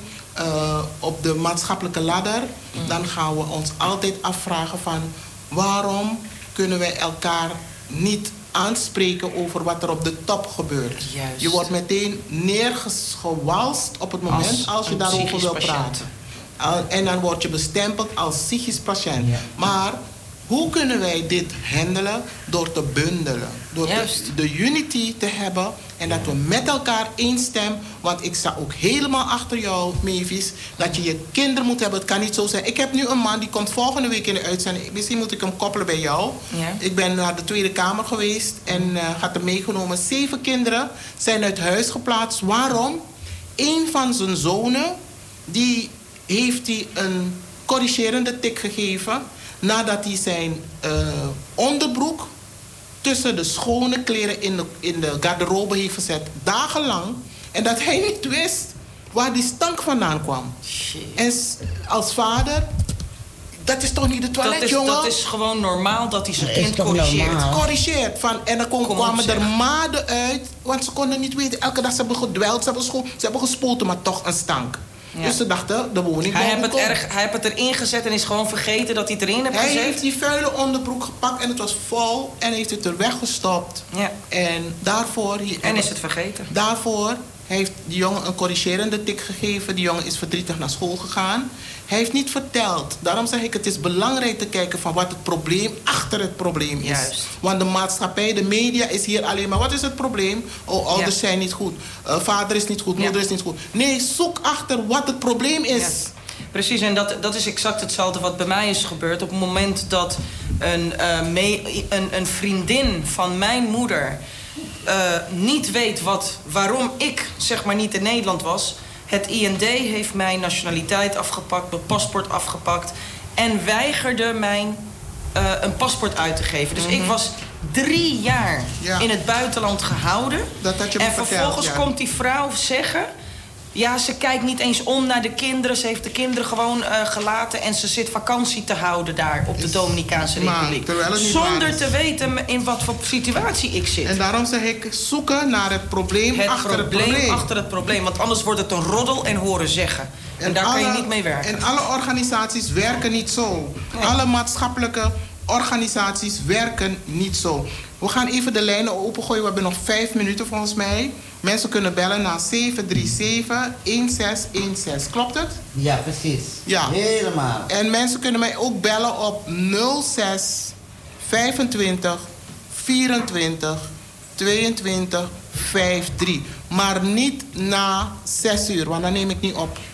op de maatschappelijke ladder, dan gaan we ons altijd afvragen van waarom kunnen wij elkaar niet aanspreken over wat er op de top gebeurt. Juist. Je wordt meteen neergewalst op het moment als je daarover wil praten. En dan word je bestempeld als psychisch patiënt. Ja. Maar hoe kunnen wij dit handelen? Door te bundelen. Door de unity te hebben. En dat we met elkaar één stem. Want ik sta ook helemaal achter jou, Mavis. Dat je je kinderen moet hebben. Het kan niet zo zijn. Ik heb nu een man die komt volgende week in de uitzending. Misschien moet ik hem koppelen bij jou. Ja. Ik ben naar de Tweede Kamer geweest. En had hem meegenomen. 7 kinderen zijn uit huis geplaatst. Waarom? Eén van zijn zonen, die heeft hij een corrigerende tik gegeven nadat hij zijn onderbroek tussen de schone kleren in de garderobe heeft gezet, dagenlang. En dat hij niet wist waar die stank vandaan kwam. Shit. En als vader, dat is toch niet de toilet, jongen? Dat is gewoon normaal dat hij zijn kind corrigeert. En dan kwamen er maanden uit, want ze konden niet weten. Elke dag ze hebben gedweld, ze hebben gespoten, maar toch een stank. Ja. Dus ze dachten, de woning... Hij heeft het erin gezet en is gewoon vergeten dat hij het erin heeft gezet. Hij heeft die vuile onderbroek gepakt en het was vol en heeft het er weggestopt. Ja. En daarvoor... is het vergeten. Daarvoor heeft die jongen een corrigerende tik gegeven. Die jongen is verdrietig naar school gegaan. Hij heeft niet verteld. Daarom zeg ik, het is belangrijk te kijken van wat het probleem achter het probleem is. Juist. Want de maatschappij, de media is hier alleen maar... Wat is het probleem? Oh, ouders zijn niet goed. Vader is niet goed, moeder is niet goed. Nee, zoek achter wat het probleem is. Ja. Precies, en dat is exact hetzelfde wat bij mij is gebeurd. Op het moment dat een vriendin van mijn moeder niet weet waarom ik zeg maar niet in Nederland was. Het IND heeft mijn nationaliteit afgepakt, mijn paspoort afgepakt en weigerde mij een paspoort uit te geven. Dus ik was 3 jaar in het buitenland gehouden. Dat had je me en verteld, vervolgens komt die vrouw zeggen... Ja, ze kijkt niet eens om naar de kinderen. Ze heeft de kinderen gewoon gelaten... en ze zit vakantie te houden daar op de Dominicaanse Republiek. Zonder te weten in wat voor situatie ik zit. En daarom zeg ik zoeken naar het probleem achter het probleem. Want anders wordt het een roddel en horen zeggen. En daar kan je niet mee werken. En alle organisaties werken niet zo. Nee. Alle maatschappelijke organisaties werken niet zo. We gaan even de lijnen opengooien. We hebben nog 5 minuten volgens mij. Mensen kunnen bellen naar 737-1616. Klopt het? Ja, precies. Ja. Helemaal. En mensen kunnen mij ook bellen op 06 25 24 22 53. Maar niet na 6 uur, want dan neem ik niet op.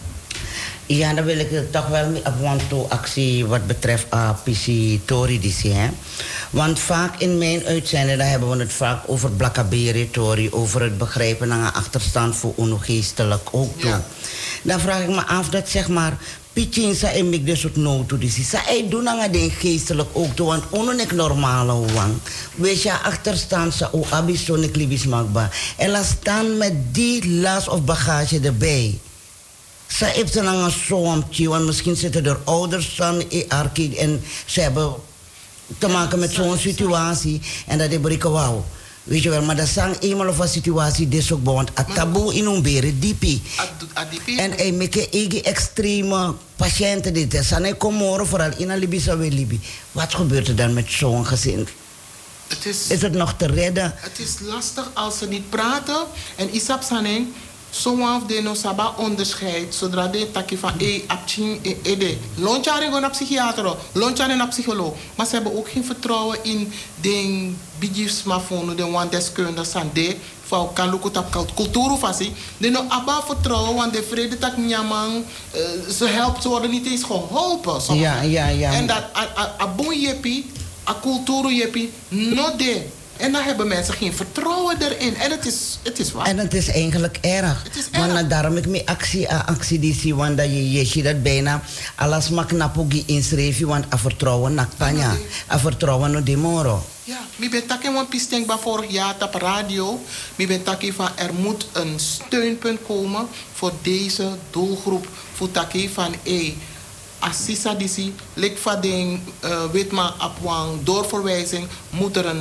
Ja, dan wil ik toch wel een actie wat betreft piscitoridici, hè. Want vaak in mijn uitzending, daar hebben we het vaak over blakaberi, over het begrijpen naar achterstand voor geestelijk ook toe. Ja. Dan vraag ik me af dat zeg maar, Pietjen sa en ik dus ook no to dis. Sa ei doen aan den geestelijk ook toe, want ononek normale wang. Wees je achterstand sa o abisonik libis magba. En laat staan met die last of bagage erbij. Ze heeft een zoomtje, want misschien zitten er ouders dan in Arki en ze hebben te maken met zo'n situatie. En dat is wauw. Weet je wel, maar dat is eenmaal of een situatie, dit is ook want het taboe in een beren diepi. En ik maak extreme patiënten dit. Zijn komoren vooral in een Libische Libi. Wat gebeurt er dan met zo'n gezin? Is het nog te redden? Het is lastig als ze niet praten. En Isap Saneng. Zo'n de no saba onderscheid, zodra de taki van apchin ede. Lontjaren gaan naar psychiater, lontjaren naar psycholoog. Maar ze hebben ook geen vertrouwen in de bijgifsmafoon, de wandeskunde sande. Van kan lukken op cultuur vast. De no abba vertrouwen, want de vrede tak nyamang, ze helpt, ze worden niet eens geholpen. Ja. En dat a boe jepi, a cultuur jepi, no de. En dan hebben mensen geen vertrouwen erin. En het is waar. En het is eigenlijk erg. Want daarom ik me actie die zie, want dat je ziet dat bijna alles mag napogi inschrijven, want a vertrouwen nakpanya. A vertrouwen no demoro. Ja, ik ben takken van Pistenkba vorig jaar op radio. Ik ben takken van er moet een steunpunt komen voor deze doelgroep. Voor takken van Assisa disi, lik van ding, weet maar op een doorverwijzing, moet er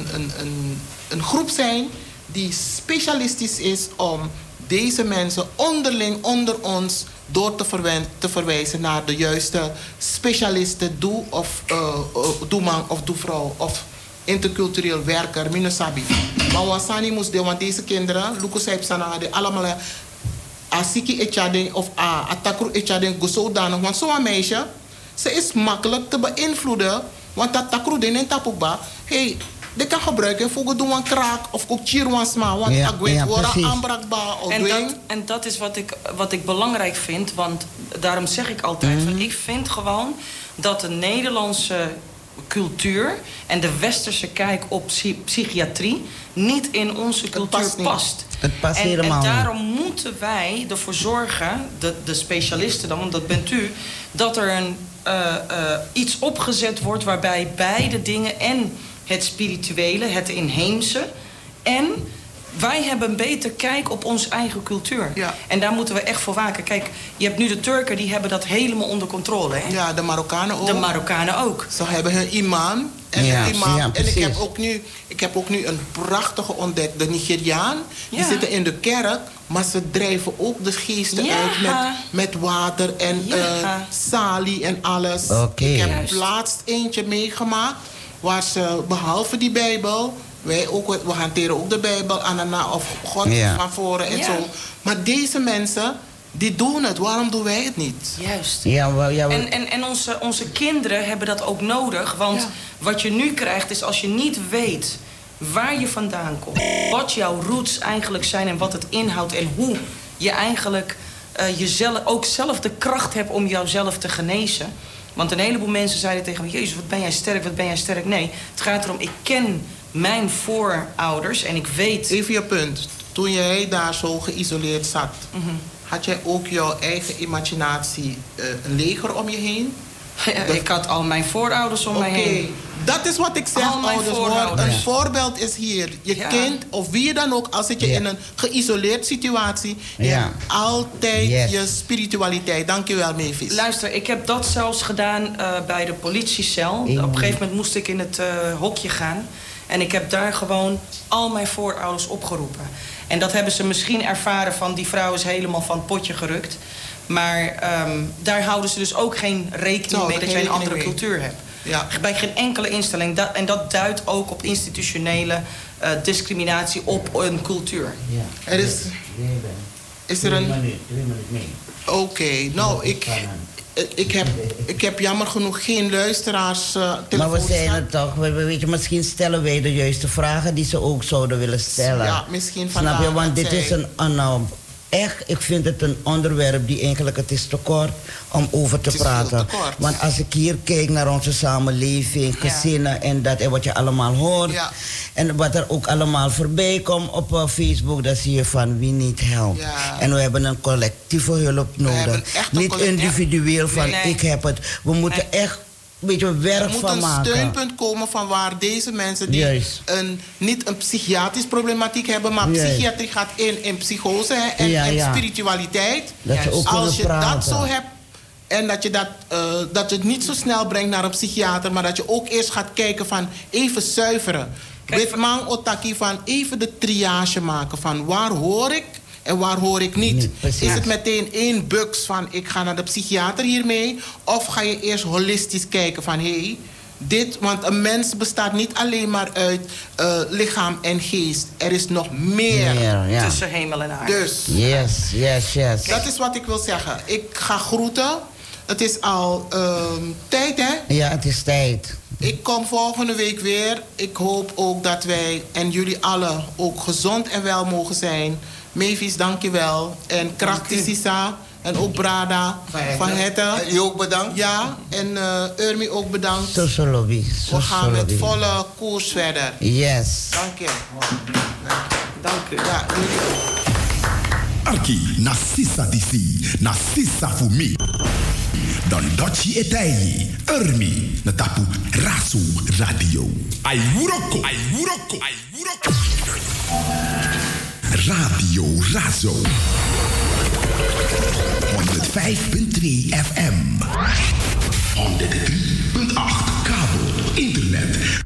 een groep zijn die specialistisch is om deze mensen onderling onder ons door te verwijzen naar de juiste specialisten, doeman of doevrouw of intercultureel werker, minasabi. Maar wasani moest de, want deze kinderen, Lucas heeft sanade allemaal. Asiki etjading of atakru etjading go zodanig. Want zo'n meisje, ze is makkelijk te beïnvloeden. Want dat takru den tapukba, hey, die kan gebruiken voor het doen een kraak of ook chirwansma. Want ik weet worden aanbrakbaar. En dat is wat ik belangrijk vind. Want daarom zeg ik altijd, van, ik vind gewoon dat de Nederlandse cultuur en de westerse kijk op psychiatrie niet in onze cultuur past. Het past helemaal. En daarom moeten wij ervoor zorgen, de specialisten dan, want dat bent u, dat er iets opgezet wordt waarbij beide dingen en het spirituele, het inheemse en wij hebben een beter kijk op onze eigen cultuur. Ja. En daar moeten we echt voor waken. Kijk, je hebt nu de Turken, die hebben dat helemaal onder controle. Hè? Ja, de Marokkanen ook. De Marokkanen ook. Ze hebben hun imam. En, ja, en ik heb ook nu een prachtige ontdekt. De Nigeriaan, die zitten in de kerk, maar ze drijven ook de geesten uit met water en salie en alles. Okay. Ik heb laatst eentje meegemaakt, waar ze, behalve die Bijbel, we hanteren ook de Bijbel, Anana of God van voren en zo. Maar deze mensen, die doen het. Waarom doen wij het niet? Juist. En onze kinderen hebben dat ook nodig. Want wat je nu krijgt is, als je niet weet waar je vandaan komt, wat jouw roots eigenlijk zijn en wat het inhoudt en hoe je eigenlijk jezelf ook zelf de kracht hebt om jouzelf te genezen. Want een heleboel mensen zeiden tegen me, Jezus, wat ben jij sterk, wat ben jij sterk. Nee, het gaat erom, ik ken mijn voorouders en ik weet. Even je punt. Toen jij daar zo geïsoleerd zat, had jij ook jouw eigen imaginatie, een leger om je heen? Ik had al mijn voorouders om mij heen. Dat is wat ik zeg, Al mijn ouders. voorouders. Een voorbeeld is hier. Je kind, of wie je dan ook, als zit je in een geïsoleerd situatie, je hebt altijd je spiritualiteit. Dankjewel, Mavis. Luister, ik heb dat zelfs gedaan bij de politiecel. Op een gegeven moment moest ik in het hokje gaan. En ik heb daar gewoon al mijn voorouders opgeroepen. En dat hebben ze misschien ervaren van... die vrouw is helemaal van het potje gerukt. Maar daar houden ze dus ook geen rekening mee... dat jij een andere cultuur hebt. Ja. Bij geen enkele instelling. En dat duidt ook op institutionele discriminatie op een cultuur. Er is er een... Oké, nou, ik heb jammer genoeg geen luisteraars maar we zijn het toch. Weet je, misschien stellen wij de juiste vragen die ze ook zouden willen stellen. Ja, misschien vandaag. Snap je? Want dit is echt, ik vind het een onderwerp die eigenlijk, het is te kort om over te praten. Want als ik hier kijk naar onze samenleving, gezinnen en dat en wat je allemaal hoort. Ja. En wat er ook allemaal voorbij komt op Facebook, dan zie je van wie niet helpt. Ja. En we hebben een collectieve hulp nodig. Niet individueel van ik heb het. We moeten echt werk van maken. Er moet een steunpunt komen van waar deze mensen die niet een psychiatrisch problematiek hebben, maar psychiatrie gaat in psychose en spiritualiteit. Dat ze ook als je praten. Dat zo hebt en dat je dat je het niet zo snel brengt naar een psychiater, maar dat je ook eerst gaat kijken van even zuiveren. Witman Otaki van even de triage maken van waar hoor ik en waar hoor ik niet. Is het meteen één buks van ik ga naar de psychiater hiermee? Of ga je eerst holistisch kijken van dit, want een mens bestaat niet alleen maar uit lichaam en geest. Er is nog meer tussen hemel en aarde. Dus, yes. Dat is wat ik wil zeggen. Ik ga groeten. Het is al tijd, hè? Ja, het is tijd. Ik kom volgende week weer. Ik hoop ook dat wij en jullie allen ook gezond en wel mogen zijn. Mavis, dankjewel. En Krachti Sisa. En ook Brada van Hette. Je ook bedankt. Ja, en Urmi ook bedankt. We gaan met volle koers verder. Yes. Dank je. Dank u. Ja, jullie ook. Arki, na sisa disi, na sisa fumi. Dan dotchi etai, Urmi, na tapu Rasu Radio. Ai wuroko. Radio Razo. 105.3 FM. 103.8 kabel, internet.